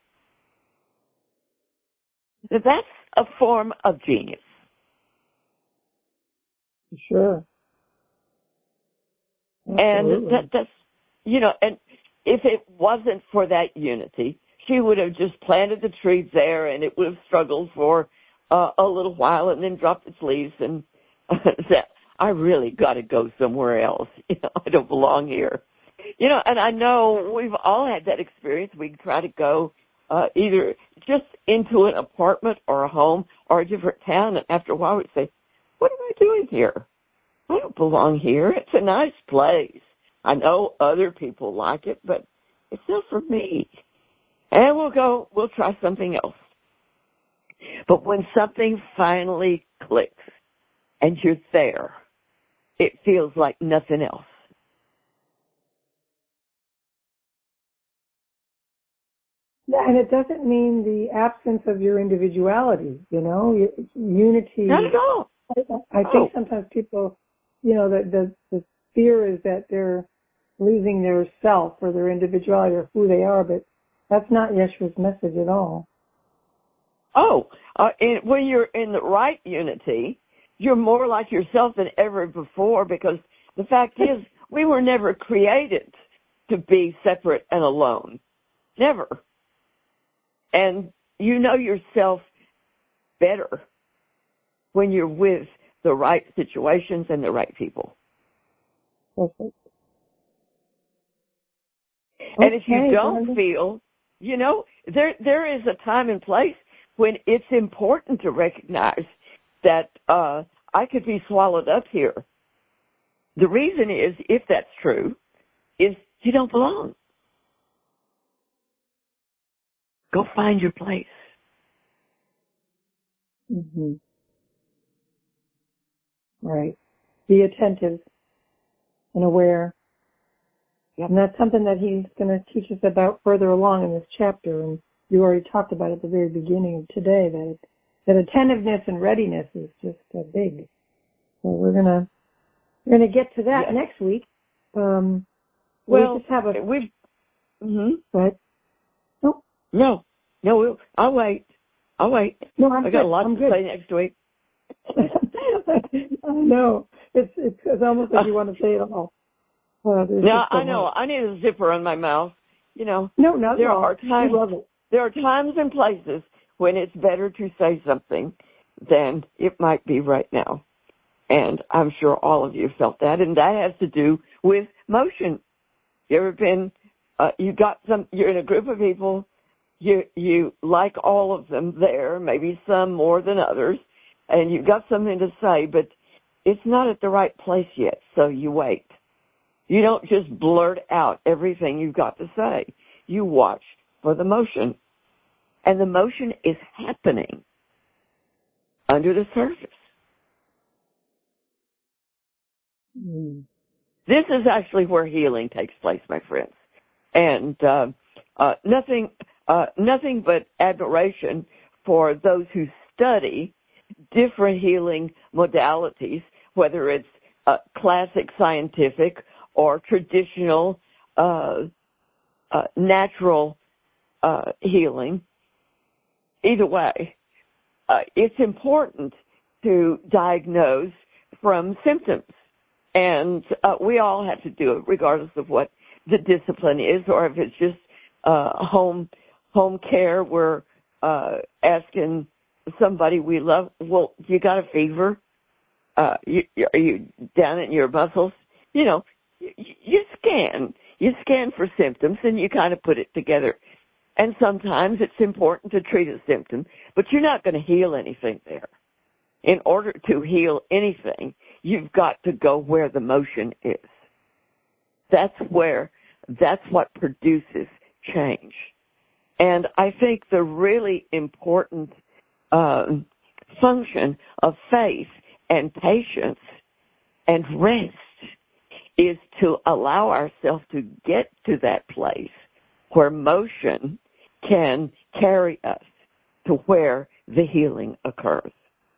That's a form of genius. Sure. Absolutely. And that, that's, you know, and if it wasn't for that unity, she would have just planted the tree there and it would have struggled for uh, a little while and then dropped its leaves and said, I really got to go somewhere else. You know, I don't belong here. You know, and I know we've all had that experience. We try to go uh, either just into an apartment or a home or a different town, and after a while we say, what am I doing here? I don't belong here. It's a nice place. I know other people like it, but it's not for me. And we'll go, we'll try something else. But when something finally clicks and you're there, it feels like nothing else. Yeah, and it doesn't mean the absence of your individuality, you know, unity. Not at all. I, I think oh. sometimes people, you know, the, the, the fear is that they're losing their self or their individuality or who they are, but that's not Yeshua's message at all. Oh, uh, in, when you're in the right unity, you're more like yourself than ever before, because the fact is we were never created to be separate and alone. Never. And you know yourself better when you're with the right situations and the right people. Perfect. And if you Okay, don't Glenda. feel, you know, there there is a time and place when it's important to recognize that uh, I could be swallowed up here. The reason is, if that's true, is you don't belong. Go find your place. Mm-hmm. Right. Be attentive and aware. Yep. And that's something that he's going to teach us about further along in this chapter. And you already talked about at the very beginning of today that it, that attentiveness and readiness is just uh, big. So we're gonna we're gonna get to that yes. next week. Um, Well, we just have a. we've. Mm-hmm. But no, No, no. We'll, I'll wait. I'll wait. no, I'm I got good. a lot I'm to good. say next week. I know. It's, it's it's almost like you want to say it all. Uh, there's No, just so I know. much. I need a zipper on my mouth. You know, No, not there at all. are times. I love it. There are times and places when it's better to say something than it might be right now, and I'm sure all of you felt that, and that has to do with motion. You ever been? Uh, you got some. You're in a group of people. You you like all of them there, maybe some more than others, and you've got something to say, but it's not at the right place yet, so you wait. You don't just blurt out everything you've got to say. You watch for the motion. And the motion is happening under the surface. Mm. This is actually where healing takes place, my friends. And uh, uh, nothing, uh, nothing but admiration for those who study different healing modalities, whether it's uh, classic scientific or traditional uh, uh, natural uh, healing. Either way, uh, it's important to diagnose from symptoms. And uh, we all have to do it, regardless of what the discipline is, or if it's just uh, home home care. We're uh, asking somebody we love, well, you got a fever? Uh, you, are you down in your muscles? You know, you, you scan. You scan for symptoms, and you kind of put it together. And sometimes it's important to treat a symptom, but you're not going to heal anything there. In order to heal anything, you've got to go where the motion is. That's where, that's what produces change. And I think the really important uh, function of faith and patience and rest is to allow ourselves to get to that place where motion can carry us to where the healing occurs.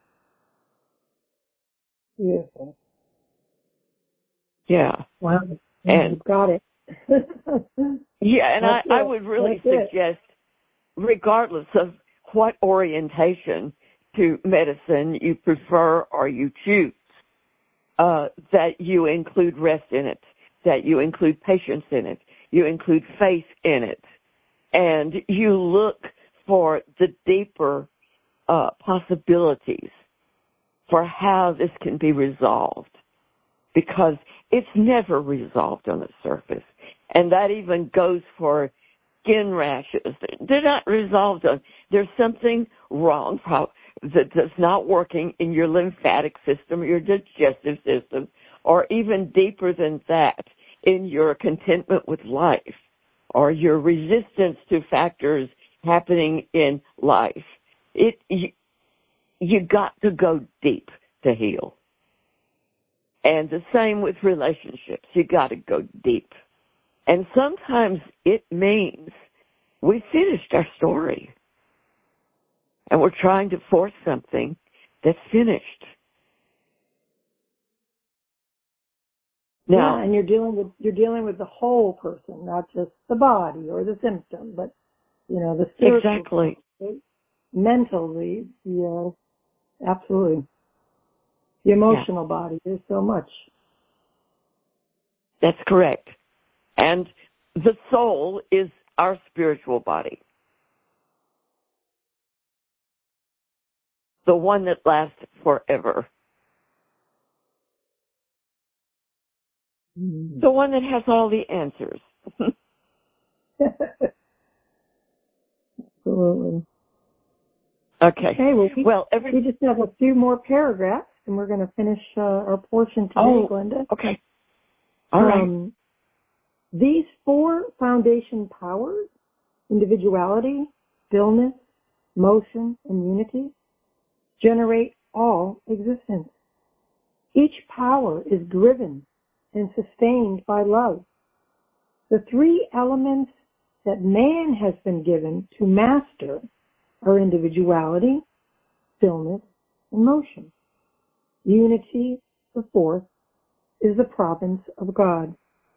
Beautiful. Yeah. Wow. And You've got it. yeah, and I, I would really That's suggest, regardless of what orientation to medicine you prefer or you choose, uh, that you include rest in it, that you include patience in it, you include faith in it, and you look for the deeper uh, possibilities for how this can be resolved, because it's never resolved on the surface. And that even goes for skin rashes. They're not resolved on, there's something wrong that's not working in your lymphatic system, your digestive system, or even deeper than that, in your contentment with life, or your resistance to factors happening in life. It, you, you got to go deep to heal. And the same with relationships. You got to go deep. And sometimes it means we finished our story. And we're trying to force something that's finished. Now, yeah, and you're dealing with you're dealing with the whole person, not just the body or the symptom, but you know the spiritual, exactly, state, mentally, yeah, absolutely, the emotional yeah. body. There's so much. That's correct. And the soul is our spiritual body, the one that lasts forever. Mm. The one that has all the answers. Absolutely. Okay. Okay, well, we, well every... we just have a few more paragraphs, and we're going to finish uh, our portion today, oh, Glenda. Okay. All right. Um, these four foundation powers, individuality, stillness, motion, and unity, generate all existence. Each power is driven and sustained by love. The three elements that man has been given to master are individuality, stillness, and motion. Unity, the fourth, is the province of God.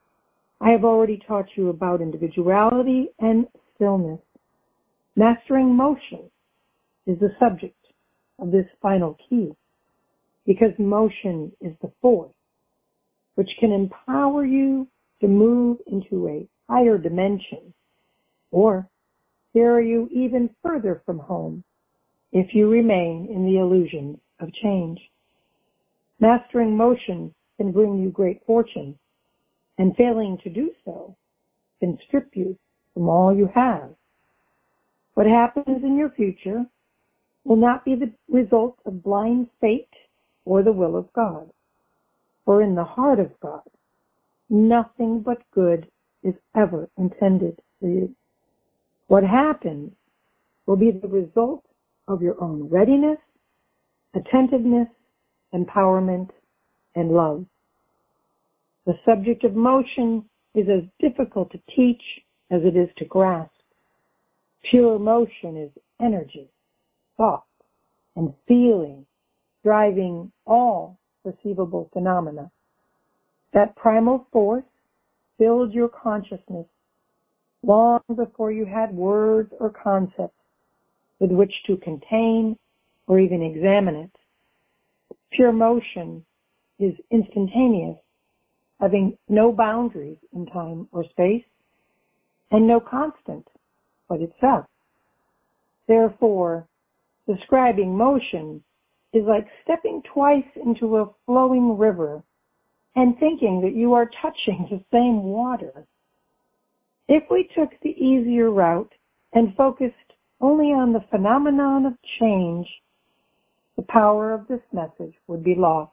I have already taught you about individuality and stillness. Mastering motion is the subject of this final key, because motion is the force which can empower you to move into a higher dimension or carry you even further from home if you remain in the illusion of change. Mastering motion can bring you great fortune, and failing to do so can strip you from all you have. What happens in your future will not be the result of blind fate or the will of God. For in the heart of God, nothing but good is ever intended for you. What happens will be the result of your own readiness, attentiveness, empowerment, and love. The subject of motion is as difficult to teach as it is to grasp. Pure motion is energy, thought, and feeling, driving all perceivable phenomena. That primal force filled your consciousness long before you had words or concepts with which to contain or even examine it. Pure motion is instantaneous, having no boundaries in time or space, and no constant but itself. Therefore, describing motion is like stepping twice into a flowing river and thinking that you are touching the same water. If we took the easier route and focused only on the phenomenon of change, the power of this message would be lost.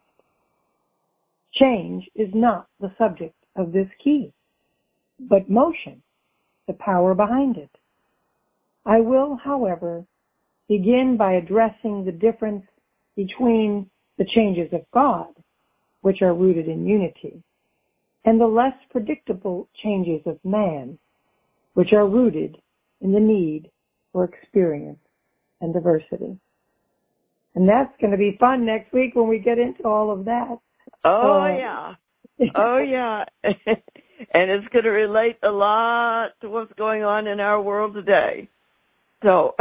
Change is not the subject of this key, but motion, the power behind it. I will, however, begin by addressing the difference between the changes of God, which are rooted in unity, and the less predictable changes of man, which are rooted in the need for experience and diversity. And that's going to be fun next week when we get into all of that. Oh, uh, yeah. Oh, yeah. And it's going to relate a lot to what's going on in our world today. So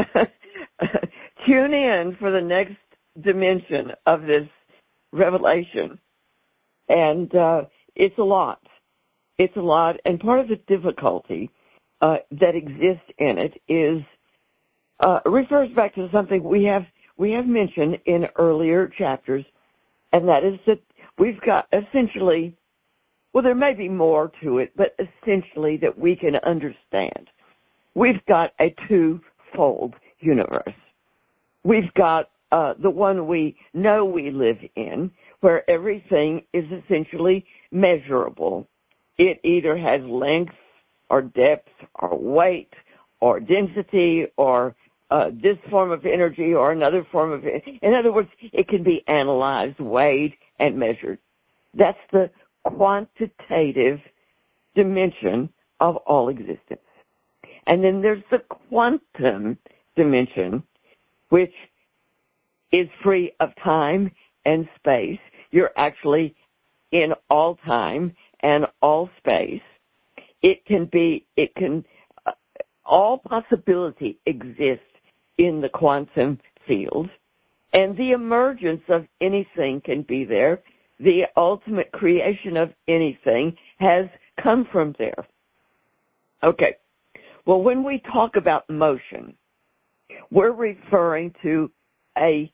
tune in for the next dimension of this revelation. And uh, it's a lot. It's a lot. And part of the difficulty uh, that exists in it is uh, refers back to something we have we have mentioned in earlier chapters, and that is that we've got essentially, well, there may be more to it, but essentially that we can understand. We've got a two-fold universe. We've got uh, the one we know we live in, where everything is essentially measurable. It either has length or depth or weight or density or uh, this form of energy or another form of energy. In other words, it can be analyzed, weighed, and measured. That's the quantitative dimension of all existence. And then there's the quantum dimension, which is free of time and space. You're actually in all time and all space. It can be, it can, uh, all possibility exists in the quantum field, and the emergence of anything can be there. The ultimate creation of anything has come from there. Okay. Well, when we talk about motion, we're referring to a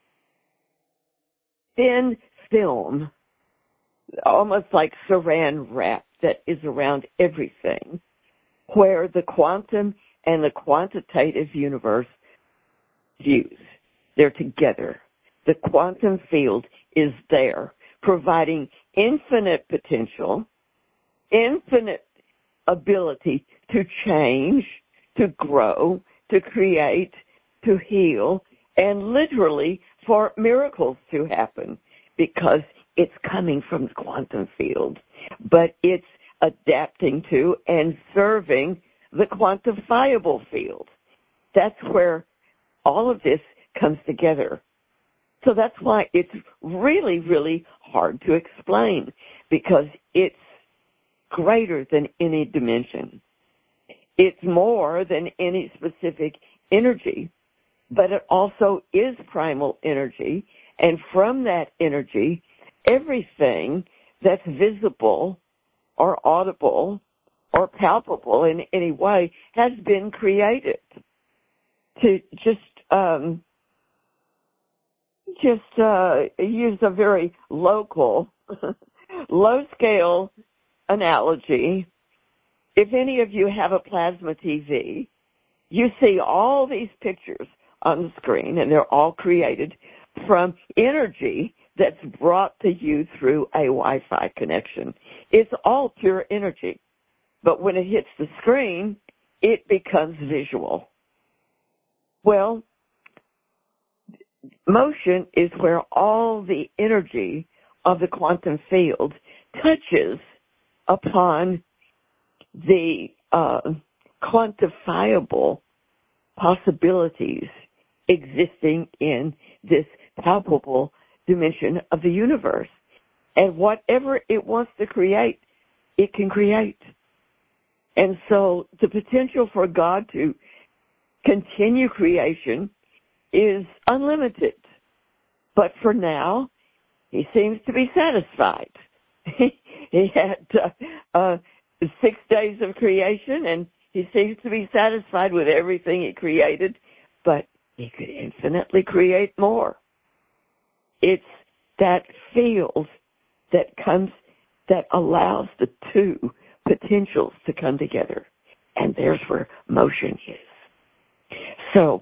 thin film, almost like saran wrap, that is around everything, where the quantum and the quantitative universe fuse. They're together. The quantum field is there, providing infinite potential, infinite ability to change, to grow, to create, to heal, and literally for miracles to happen, because it's coming from the quantum field, but it's adapting to and serving the quantifiable field. That's where all of this comes together. So that's why it's really, really hard to explain, because it's greater than any dimension. It's more than any specific energy, but it also is primal energy. And from that energy, everything that's visible or audible or palpable in any way has been created. To just um, just uh, use a very local, low-scale analogy, if any of you have a plasma T V, you see all these pictures on the screen, and they're all created from energy that's brought to you through a Wi-Fi connection. It's all pure energy. But when it hits the screen, it becomes visual. Well, motion is where all the energy of the quantum field touches upon the uh, quantifiable possibilities existing in this palpable dimension of the universe. And whatever it wants to create, it can create. And so the potential for God to continue creation is unlimited. But for now, he seems to be satisfied. He had uh, uh, six days of creation, and he seems to be satisfied with everything he created, but he could infinitely create more. It's that field that comes, that allows the two potentials to come together. And there's where motion is. So,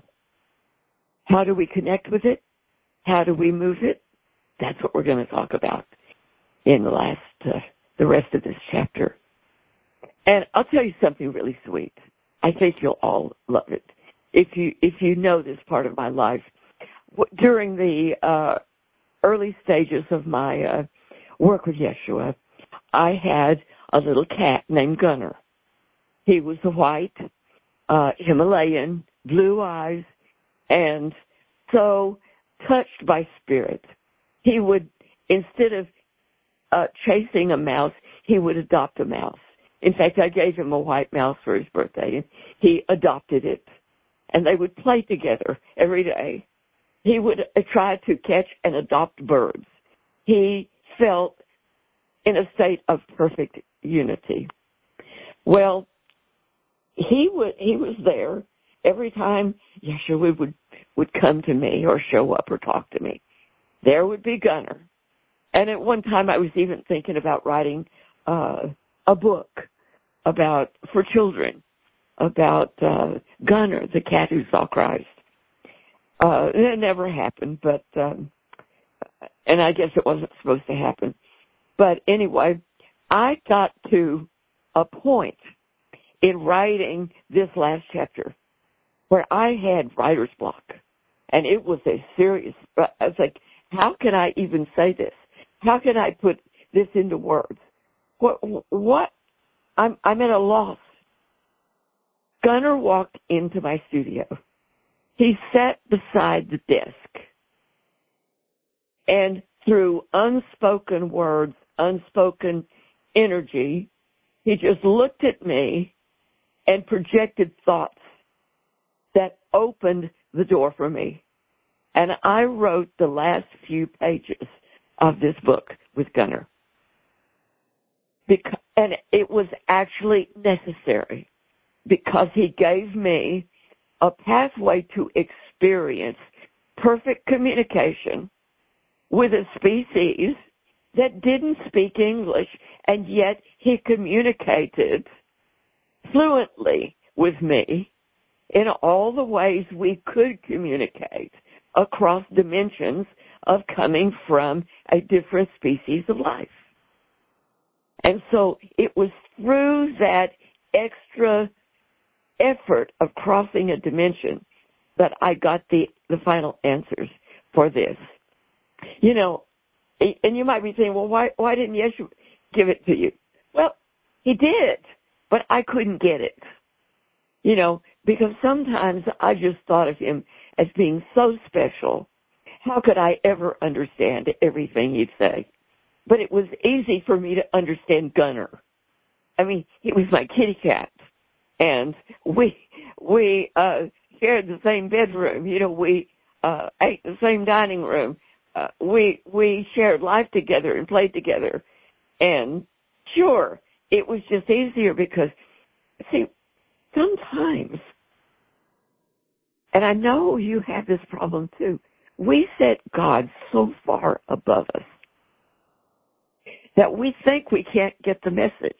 how do we connect with it? How do we move it? That's what we're going to talk about in the last, uh, the rest of this chapter. And I'll tell you something really sweet. I think you'll all love it. If you, if you know this part of my life, during the uh, early stages of my uh, work with Yeshua, I had a little cat named Gunner. He was a white, uh, Himalayan, blue eyes, and so touched by spirit. He would, instead of uh, chasing a mouse, he would adopt a mouse. In fact, I gave him a white mouse for his birthday, and he adopted it. And they would play together every day. He would uh, try to catch and adopt birds. He felt in a state of perfect unity. Well, he would, he was there every time Yeshua would, would come to me or show up or talk to me. There would be Gunner. And at one time I was even thinking about writing uh, a book about, for children, about uh, Gunner, the cat who saw Christ. Uh, it never happened, but, um, and I guess it wasn't supposed to happen. But anyway, I got to a point in writing this last chapter where I had writer's block. And it was a serious, I was like, how can I even say this? How can I put this into words? What, what, I'm, I'm at a loss. Gunner walked into my studio. He sat beside the desk. And through unspoken words, unspoken energy, he just looked at me and projected thoughts that opened the door for me. And I wrote the last few pages of this book with Gunner. Because, and it was actually necessary because he gave me a pathway to experience perfect communication with a species that didn't speak English, and yet he communicated fluently with me in all the ways we could communicate across dimensions of coming from a different species of life. And so it was through that extra effort of crossing a dimension that I got the, the final answers for this. You know, and you might be saying, well, why, why didn't Yeshua give it to you? Well, he did, but I couldn't get it. You know, because sometimes I just thought of him as being so special. How could I ever understand everything he'd say? But it was easy for me to understand Gunner. I mean, he was my kitty cat. And we, we, uh, shared the same bedroom. You know, we, uh, ate in the same dining room. Uh, we, we shared life together and played together. And sure, it was just easier because, see, sometimes, and I know you have this problem too, we set God so far above us that we think we can't get the message.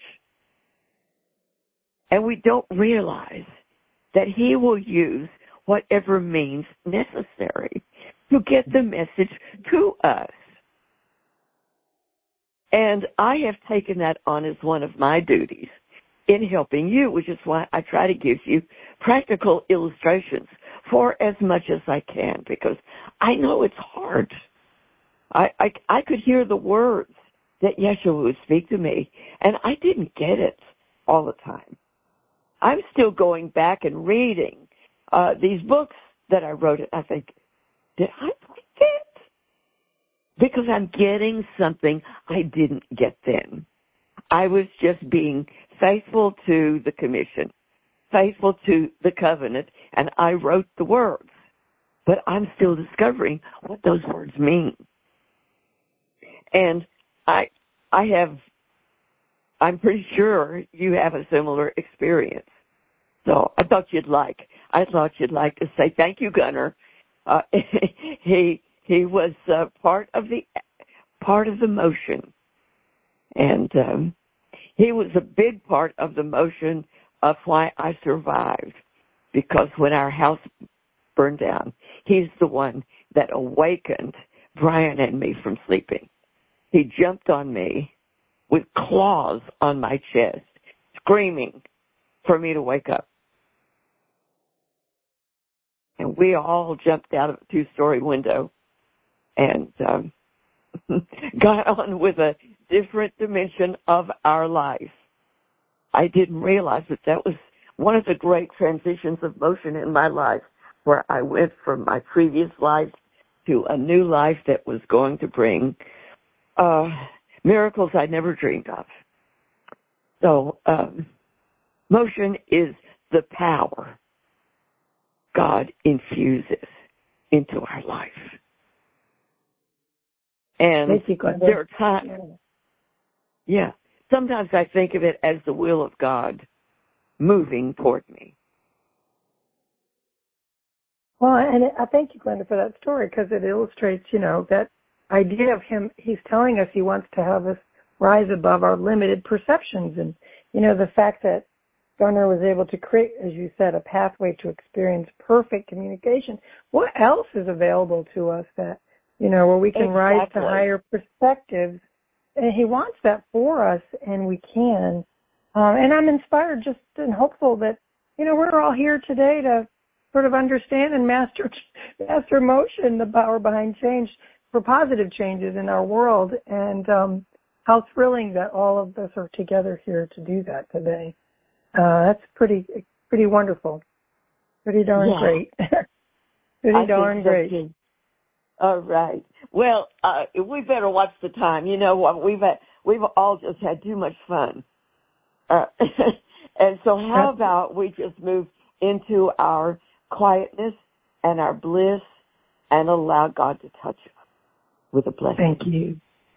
And we don't realize that he will use whatever means necessary to get the message to us. And I have taken that on as one of my duties in helping you, which is why I try to give you practical illustrations for as much as I can, because I know it's hard. I, I, I could hear the words that Yeshua would speak to me, and I didn't get it all the time. I'm still going back and reading uh, these books that I wrote. I think, did I like it? Because I'm getting something I didn't get then. I was just being faithful to the commission, faithful to the covenant, and I wrote the words. But I'm still discovering what those words mean. And I, I have, I'm pretty sure you have a similar experience. So I thought you'd like, I thought you'd like to say thank you, Gunnar. Uh, he, he was uh, part of the, part of the motion. And, um, he was a big part of the motion of why I survived. Because when our house burned down, he's the one that awakened Brian and me from sleeping. He jumped on me with claws on my chest, screaming for me to wake up. And we all jumped out of a two-story window and um, got on with a different dimension of our life. I didn't realize that that was one of the great transitions of motion in my life, where I went from my previous life to a new life that was going to bring uh, miracles I never dreamed of. So um, motion is the power God infuses into our life. And there are times, yeah, sometimes I think of it as the will of God moving toward me. Well, and I thank you, Glenda, for that story, because it illustrates, you know, that idea of him. He's telling us he wants to have us rise above our limited perceptions. And, you know, the fact that Gunnar was able to create, as you said, a pathway to experience perfect communication. What else is available to us that, you know, where we can exactly. rise to higher perspectives? And he wants that for us, and we can. Um, and I'm inspired just and hopeful that, you know, we're all here today to sort of understand and master master motion, the power behind change for positive changes in our world. And um, how thrilling that all of us are together here to do that today. Uh, that's pretty pretty wonderful. Pretty darn yeah. great. pretty I darn so great. Too. All right. Well, uh, we better watch the time. You know what? We've had, we've all just had too much fun. Uh, and so how about we just move into our quietness and our bliss and allow God to touch us with a blessing. Thank you.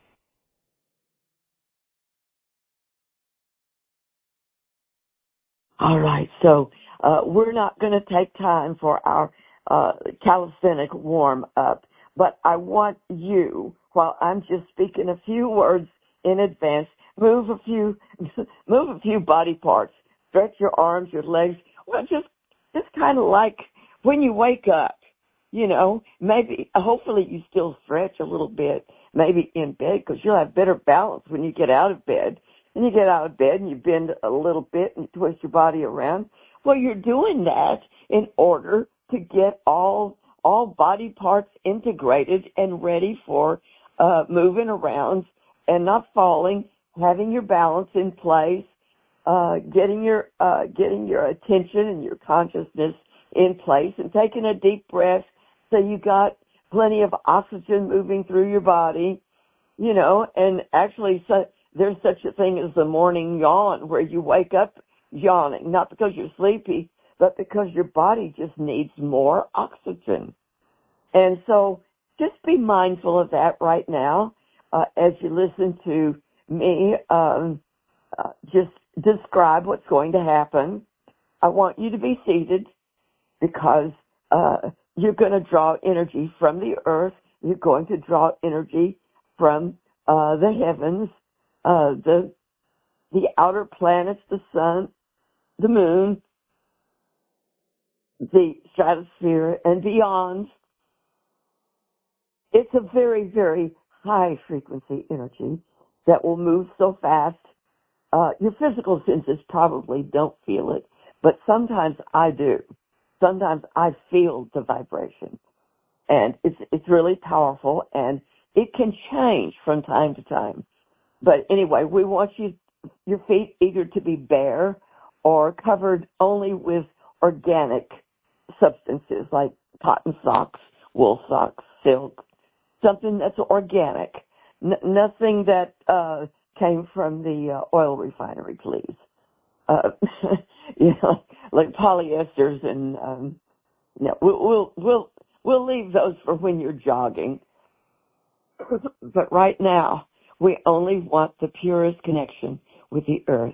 All right. So uh, we're not going to take time for our uh, calisthenic warm-up, but I want you, while I'm just speaking a few words in advance, move a few move a few body parts, stretch your arms, your legs. Well, just just kind of like when you wake up, you know, maybe, hopefully you still stretch a little bit, maybe in bed, because you'll have better balance when you get out of bed. And you get out of bed and you bend a little bit and you twist your body around. Well, you're doing that in order to get all all body parts integrated and ready for uh, moving around and not falling, having your balance in place, uh, getting your uh, getting your attention and your consciousness in place, and taking a deep breath so you got plenty of oxygen moving through your body, you know, and actually so there's such a thing as the morning yawn, where you wake up yawning, not because you're sleepy, but because your body just needs more oxygen. And so just be mindful of that right now uh, as you listen to me um, uh, just describe what's going to happen. I want you to be seated because uh, you're going to draw energy from the earth. You're going to draw energy from uh, the heavens, uh, the the outer planets, the sun, the moon, the stratosphere, and beyond. It's a very, very high frequency energy that will move so fast. Uh, your physical senses probably don't feel it, but sometimes I do. Sometimes I feel the vibration, and it's it's really powerful, and it can change from time to time. But anyway, we want you your feet either to be bare or covered only with organic substances like cotton socks, wool socks, silk, something that's organic, N- nothing that uh, came from the uh, oil refinery, please. Uh, you know, like polyesters and um, no, we'll we'll we'll we'll leave those for when you're jogging. But right now, we only want the purest connection with the earth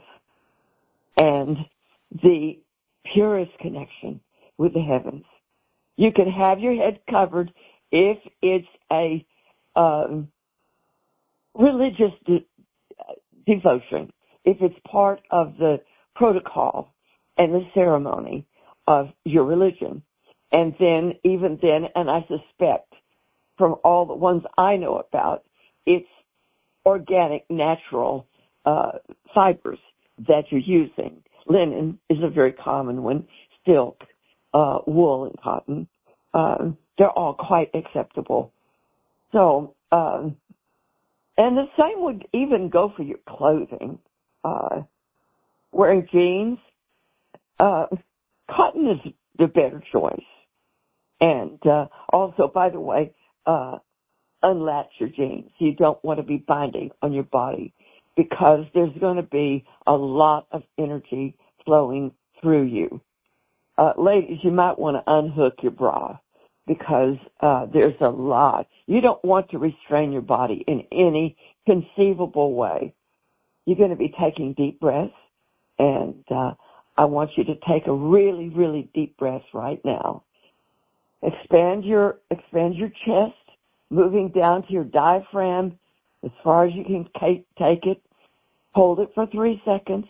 and the purest connection with the heavens. You can have your head covered if it's a um, religious de- devotion, if it's part of the protocol and the ceremony of your religion. And then, even then, and I suspect from all the ones I know about, it's organic, natural uh, fibers that you're using. Linen is a very common one, silk, uh, wool, and cotton. Uh, they're all quite acceptable. So, um, and the same would even go for your clothing. Uh, wearing jeans, uh, cotton is the better choice. And uh, also, by the way, uh, unlatch your jeans. You don't want to be binding on your body because there's going to be a lot of energy flowing through you. Uh, ladies, you might want to unhook your bra because uh, there's a lot. You don't want to restrain your body in any conceivable way. You're going to be taking deep breaths, and uh, I want you to take a really, really deep breath right now. Expand your expand your chest, moving down to your diaphragm as far as you can take it. Hold it for three seconds.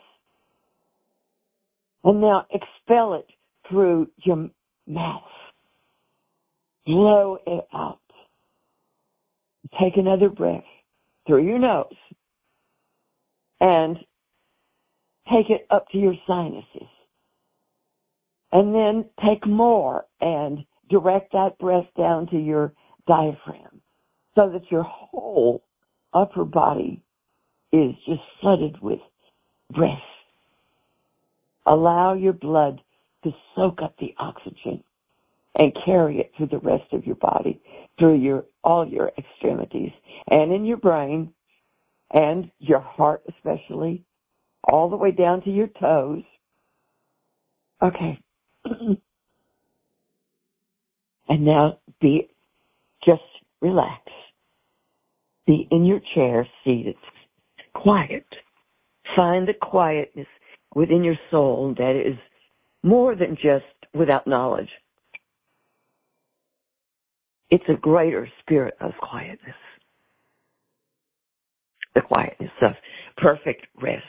And now expel it through your mouth. Blow it out. Take another breath through your nose. And take it up to your sinuses. And then take more and direct that breath down to your diaphragm so that your whole upper body is just flooded with breath. Allow your blood to soak up the oxygen and carry it through the rest of your body, through your all your extremities, and in your brain, and your heart especially, all the way down to your toes. Okay. And now be, just relax. Be in your chair, seated, quiet. Find the quietness within your soul that is more than just without knowledge. It's a greater spirit of quietness. The quietness of perfect rest.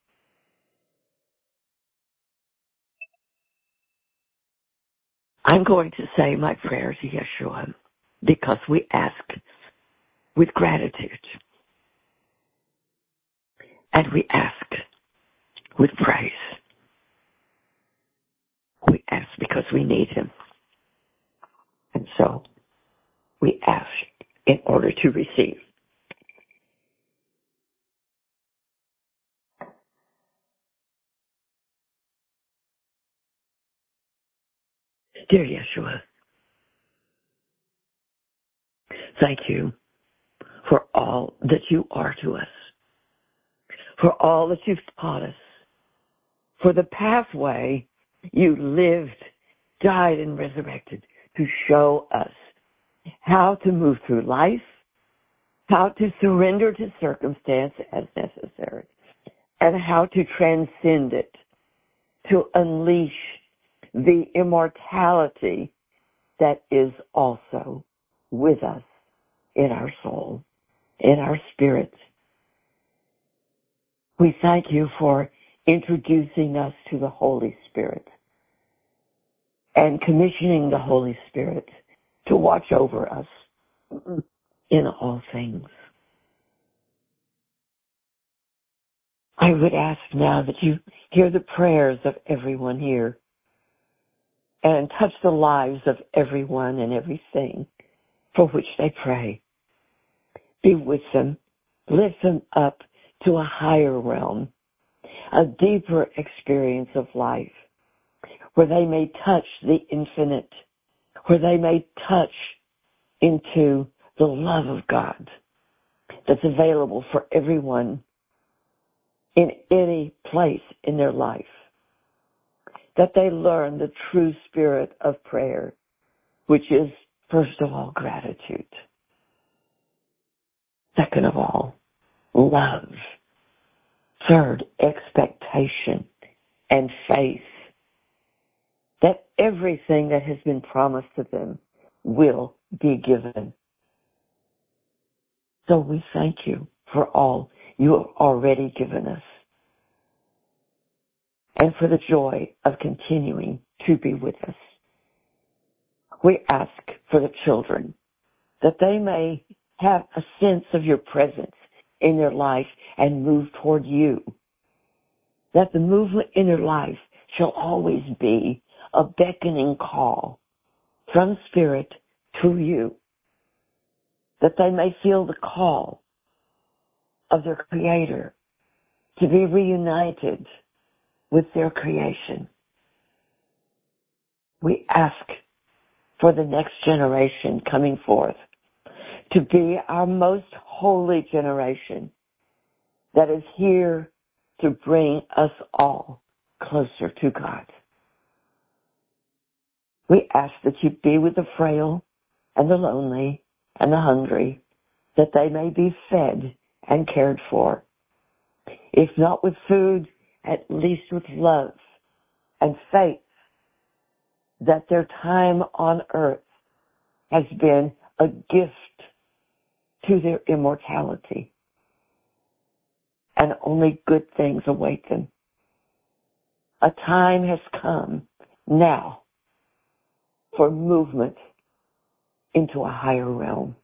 I'm going to say my prayer to Yeshua because we ask with gratitude. And we ask with praise. We ask because we need him. And so we ask in order to receive. Dear Yeshua, thank you for all that you are to us. for all that you've taught us, for the pathway you lived, died, and resurrected to show us how to move through life, how to surrender to circumstance as necessary, and how to transcend it, to unleash the immortality that is also with us in our soul, in our spirit. We thank you for introducing us to the Holy Spirit and commissioning the Holy Spirit to watch over us in all things. I would ask now that you hear the prayers of everyone here and touch the lives of everyone and everything for which they pray. Be with them. Lift them up to a higher realm, a deeper experience of life, where they may touch the infinite, where they may touch into the love of God that's available for everyone in any place in their life. That they learn the true spirit of prayer, which is, first of all, gratitude. Second of all, love. Third, expectation and faith that everything that has been promised to them will be given. So we thank you for all you have already given us and for the joy of continuing to be with us. We ask for the children that they may have a sense of your presence in their life and move toward you. That the movement in their life shall always be a beckoning call from Spirit to you. That they may feel the call of their Creator to be reunited with their creation. We ask for the next generation coming forth to be our most holy generation that is here to bring us all closer to God. We ask that you be with the frail and the lonely and the hungry, that they may be fed and cared for. If not with food, at least with love and faith that their time on earth has been a gift to their immortality, and only good things await them. A time has come now for movement into a higher realm.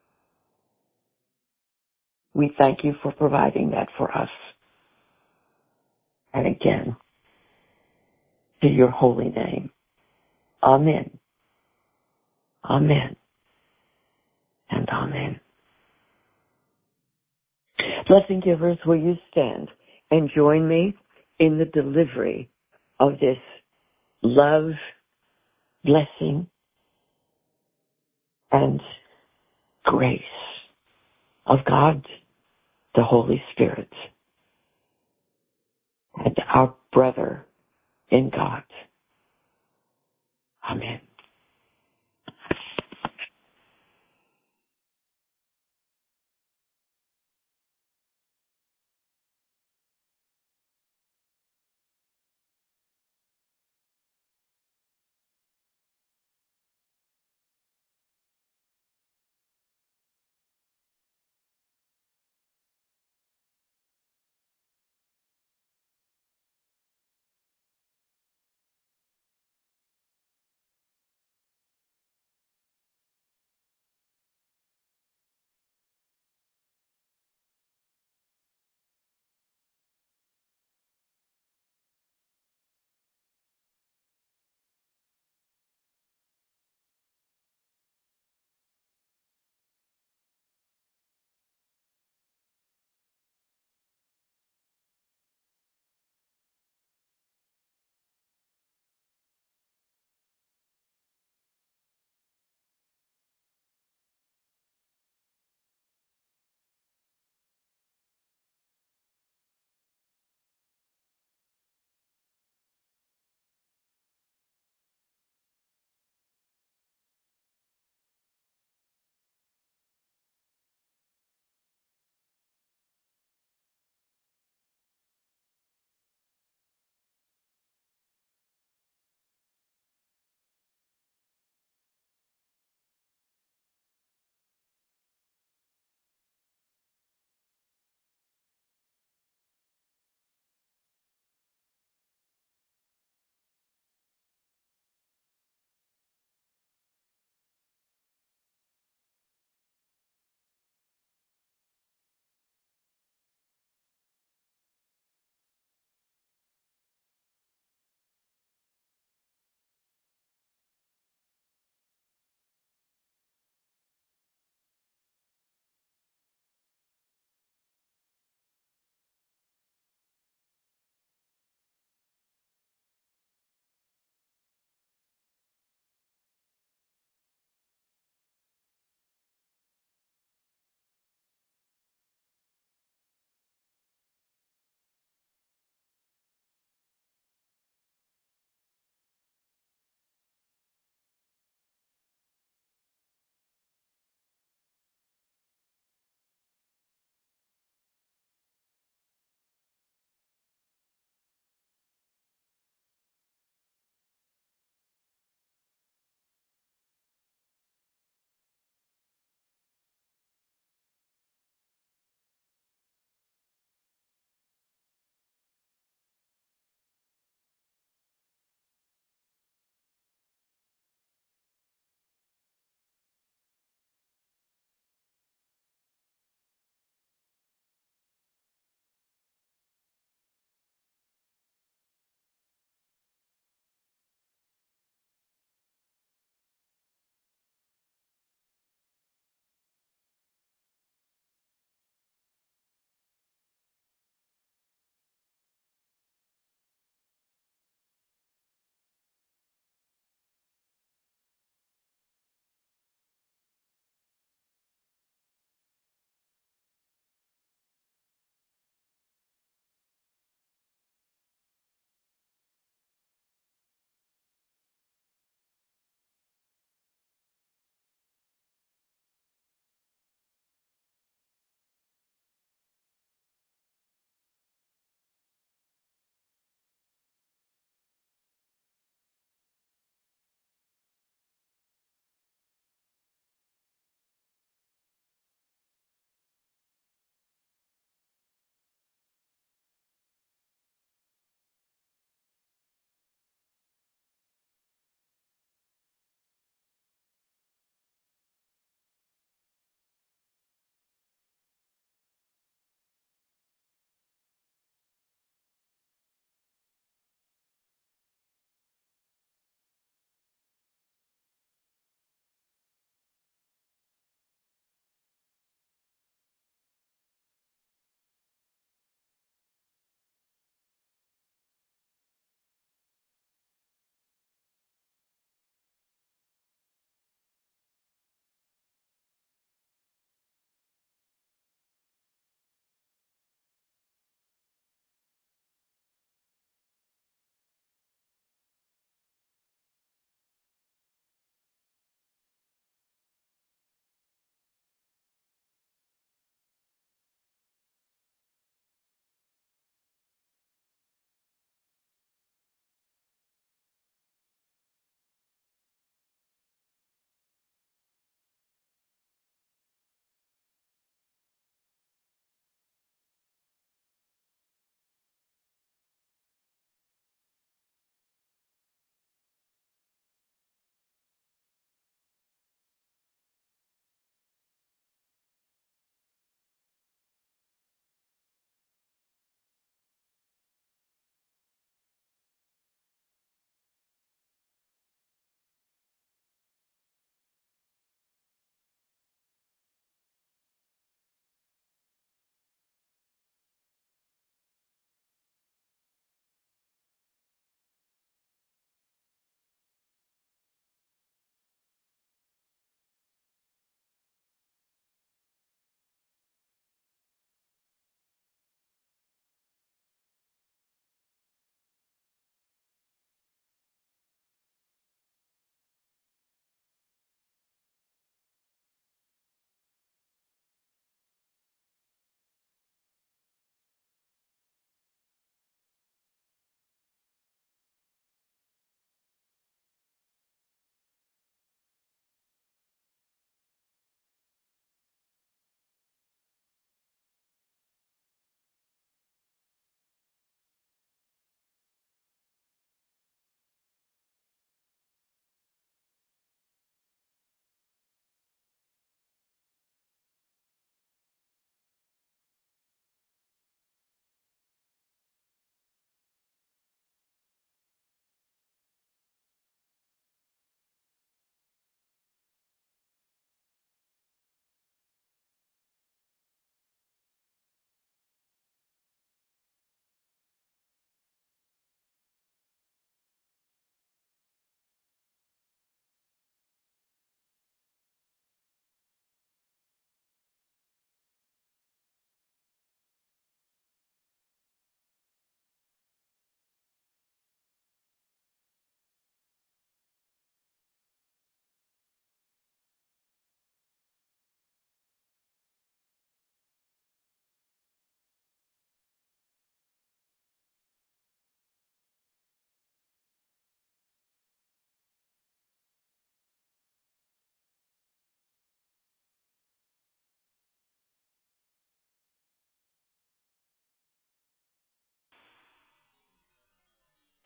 We thank you for providing that for us. And again, to your holy name. Amen. Amen. And amen. Blessing givers, will you stand and join me in the delivery of this love, blessing, and grace of God, the Holy Spirit, and our brother in God. Amen.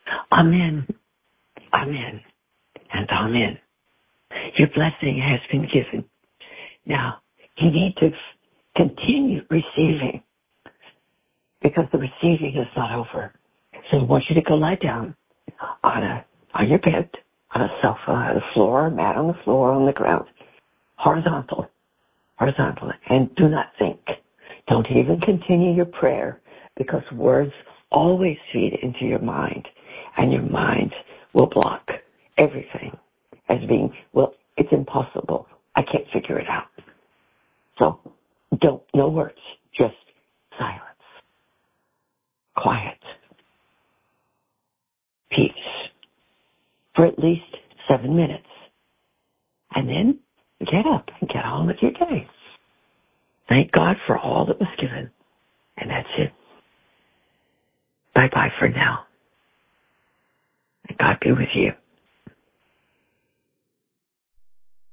Amen. Amen. And amen. Your blessing has been given. Now, you need to continue receiving, because the receiving is not over. So I want you to go lie down on a on your bed, on a sofa, on the floor, a mat on the floor, on the ground, horizontal, horizontal, and do not think. Don't even continue your prayer, because words always feed into your mind, and your mind will block everything as being, well, it's impossible. I can't figure it out. So don't, no words, just silence, quiet, peace for at least seven minutes. And then get up and get on with your day. Thank God for all that was given. And that's it. Bye-bye for now. And God be with you.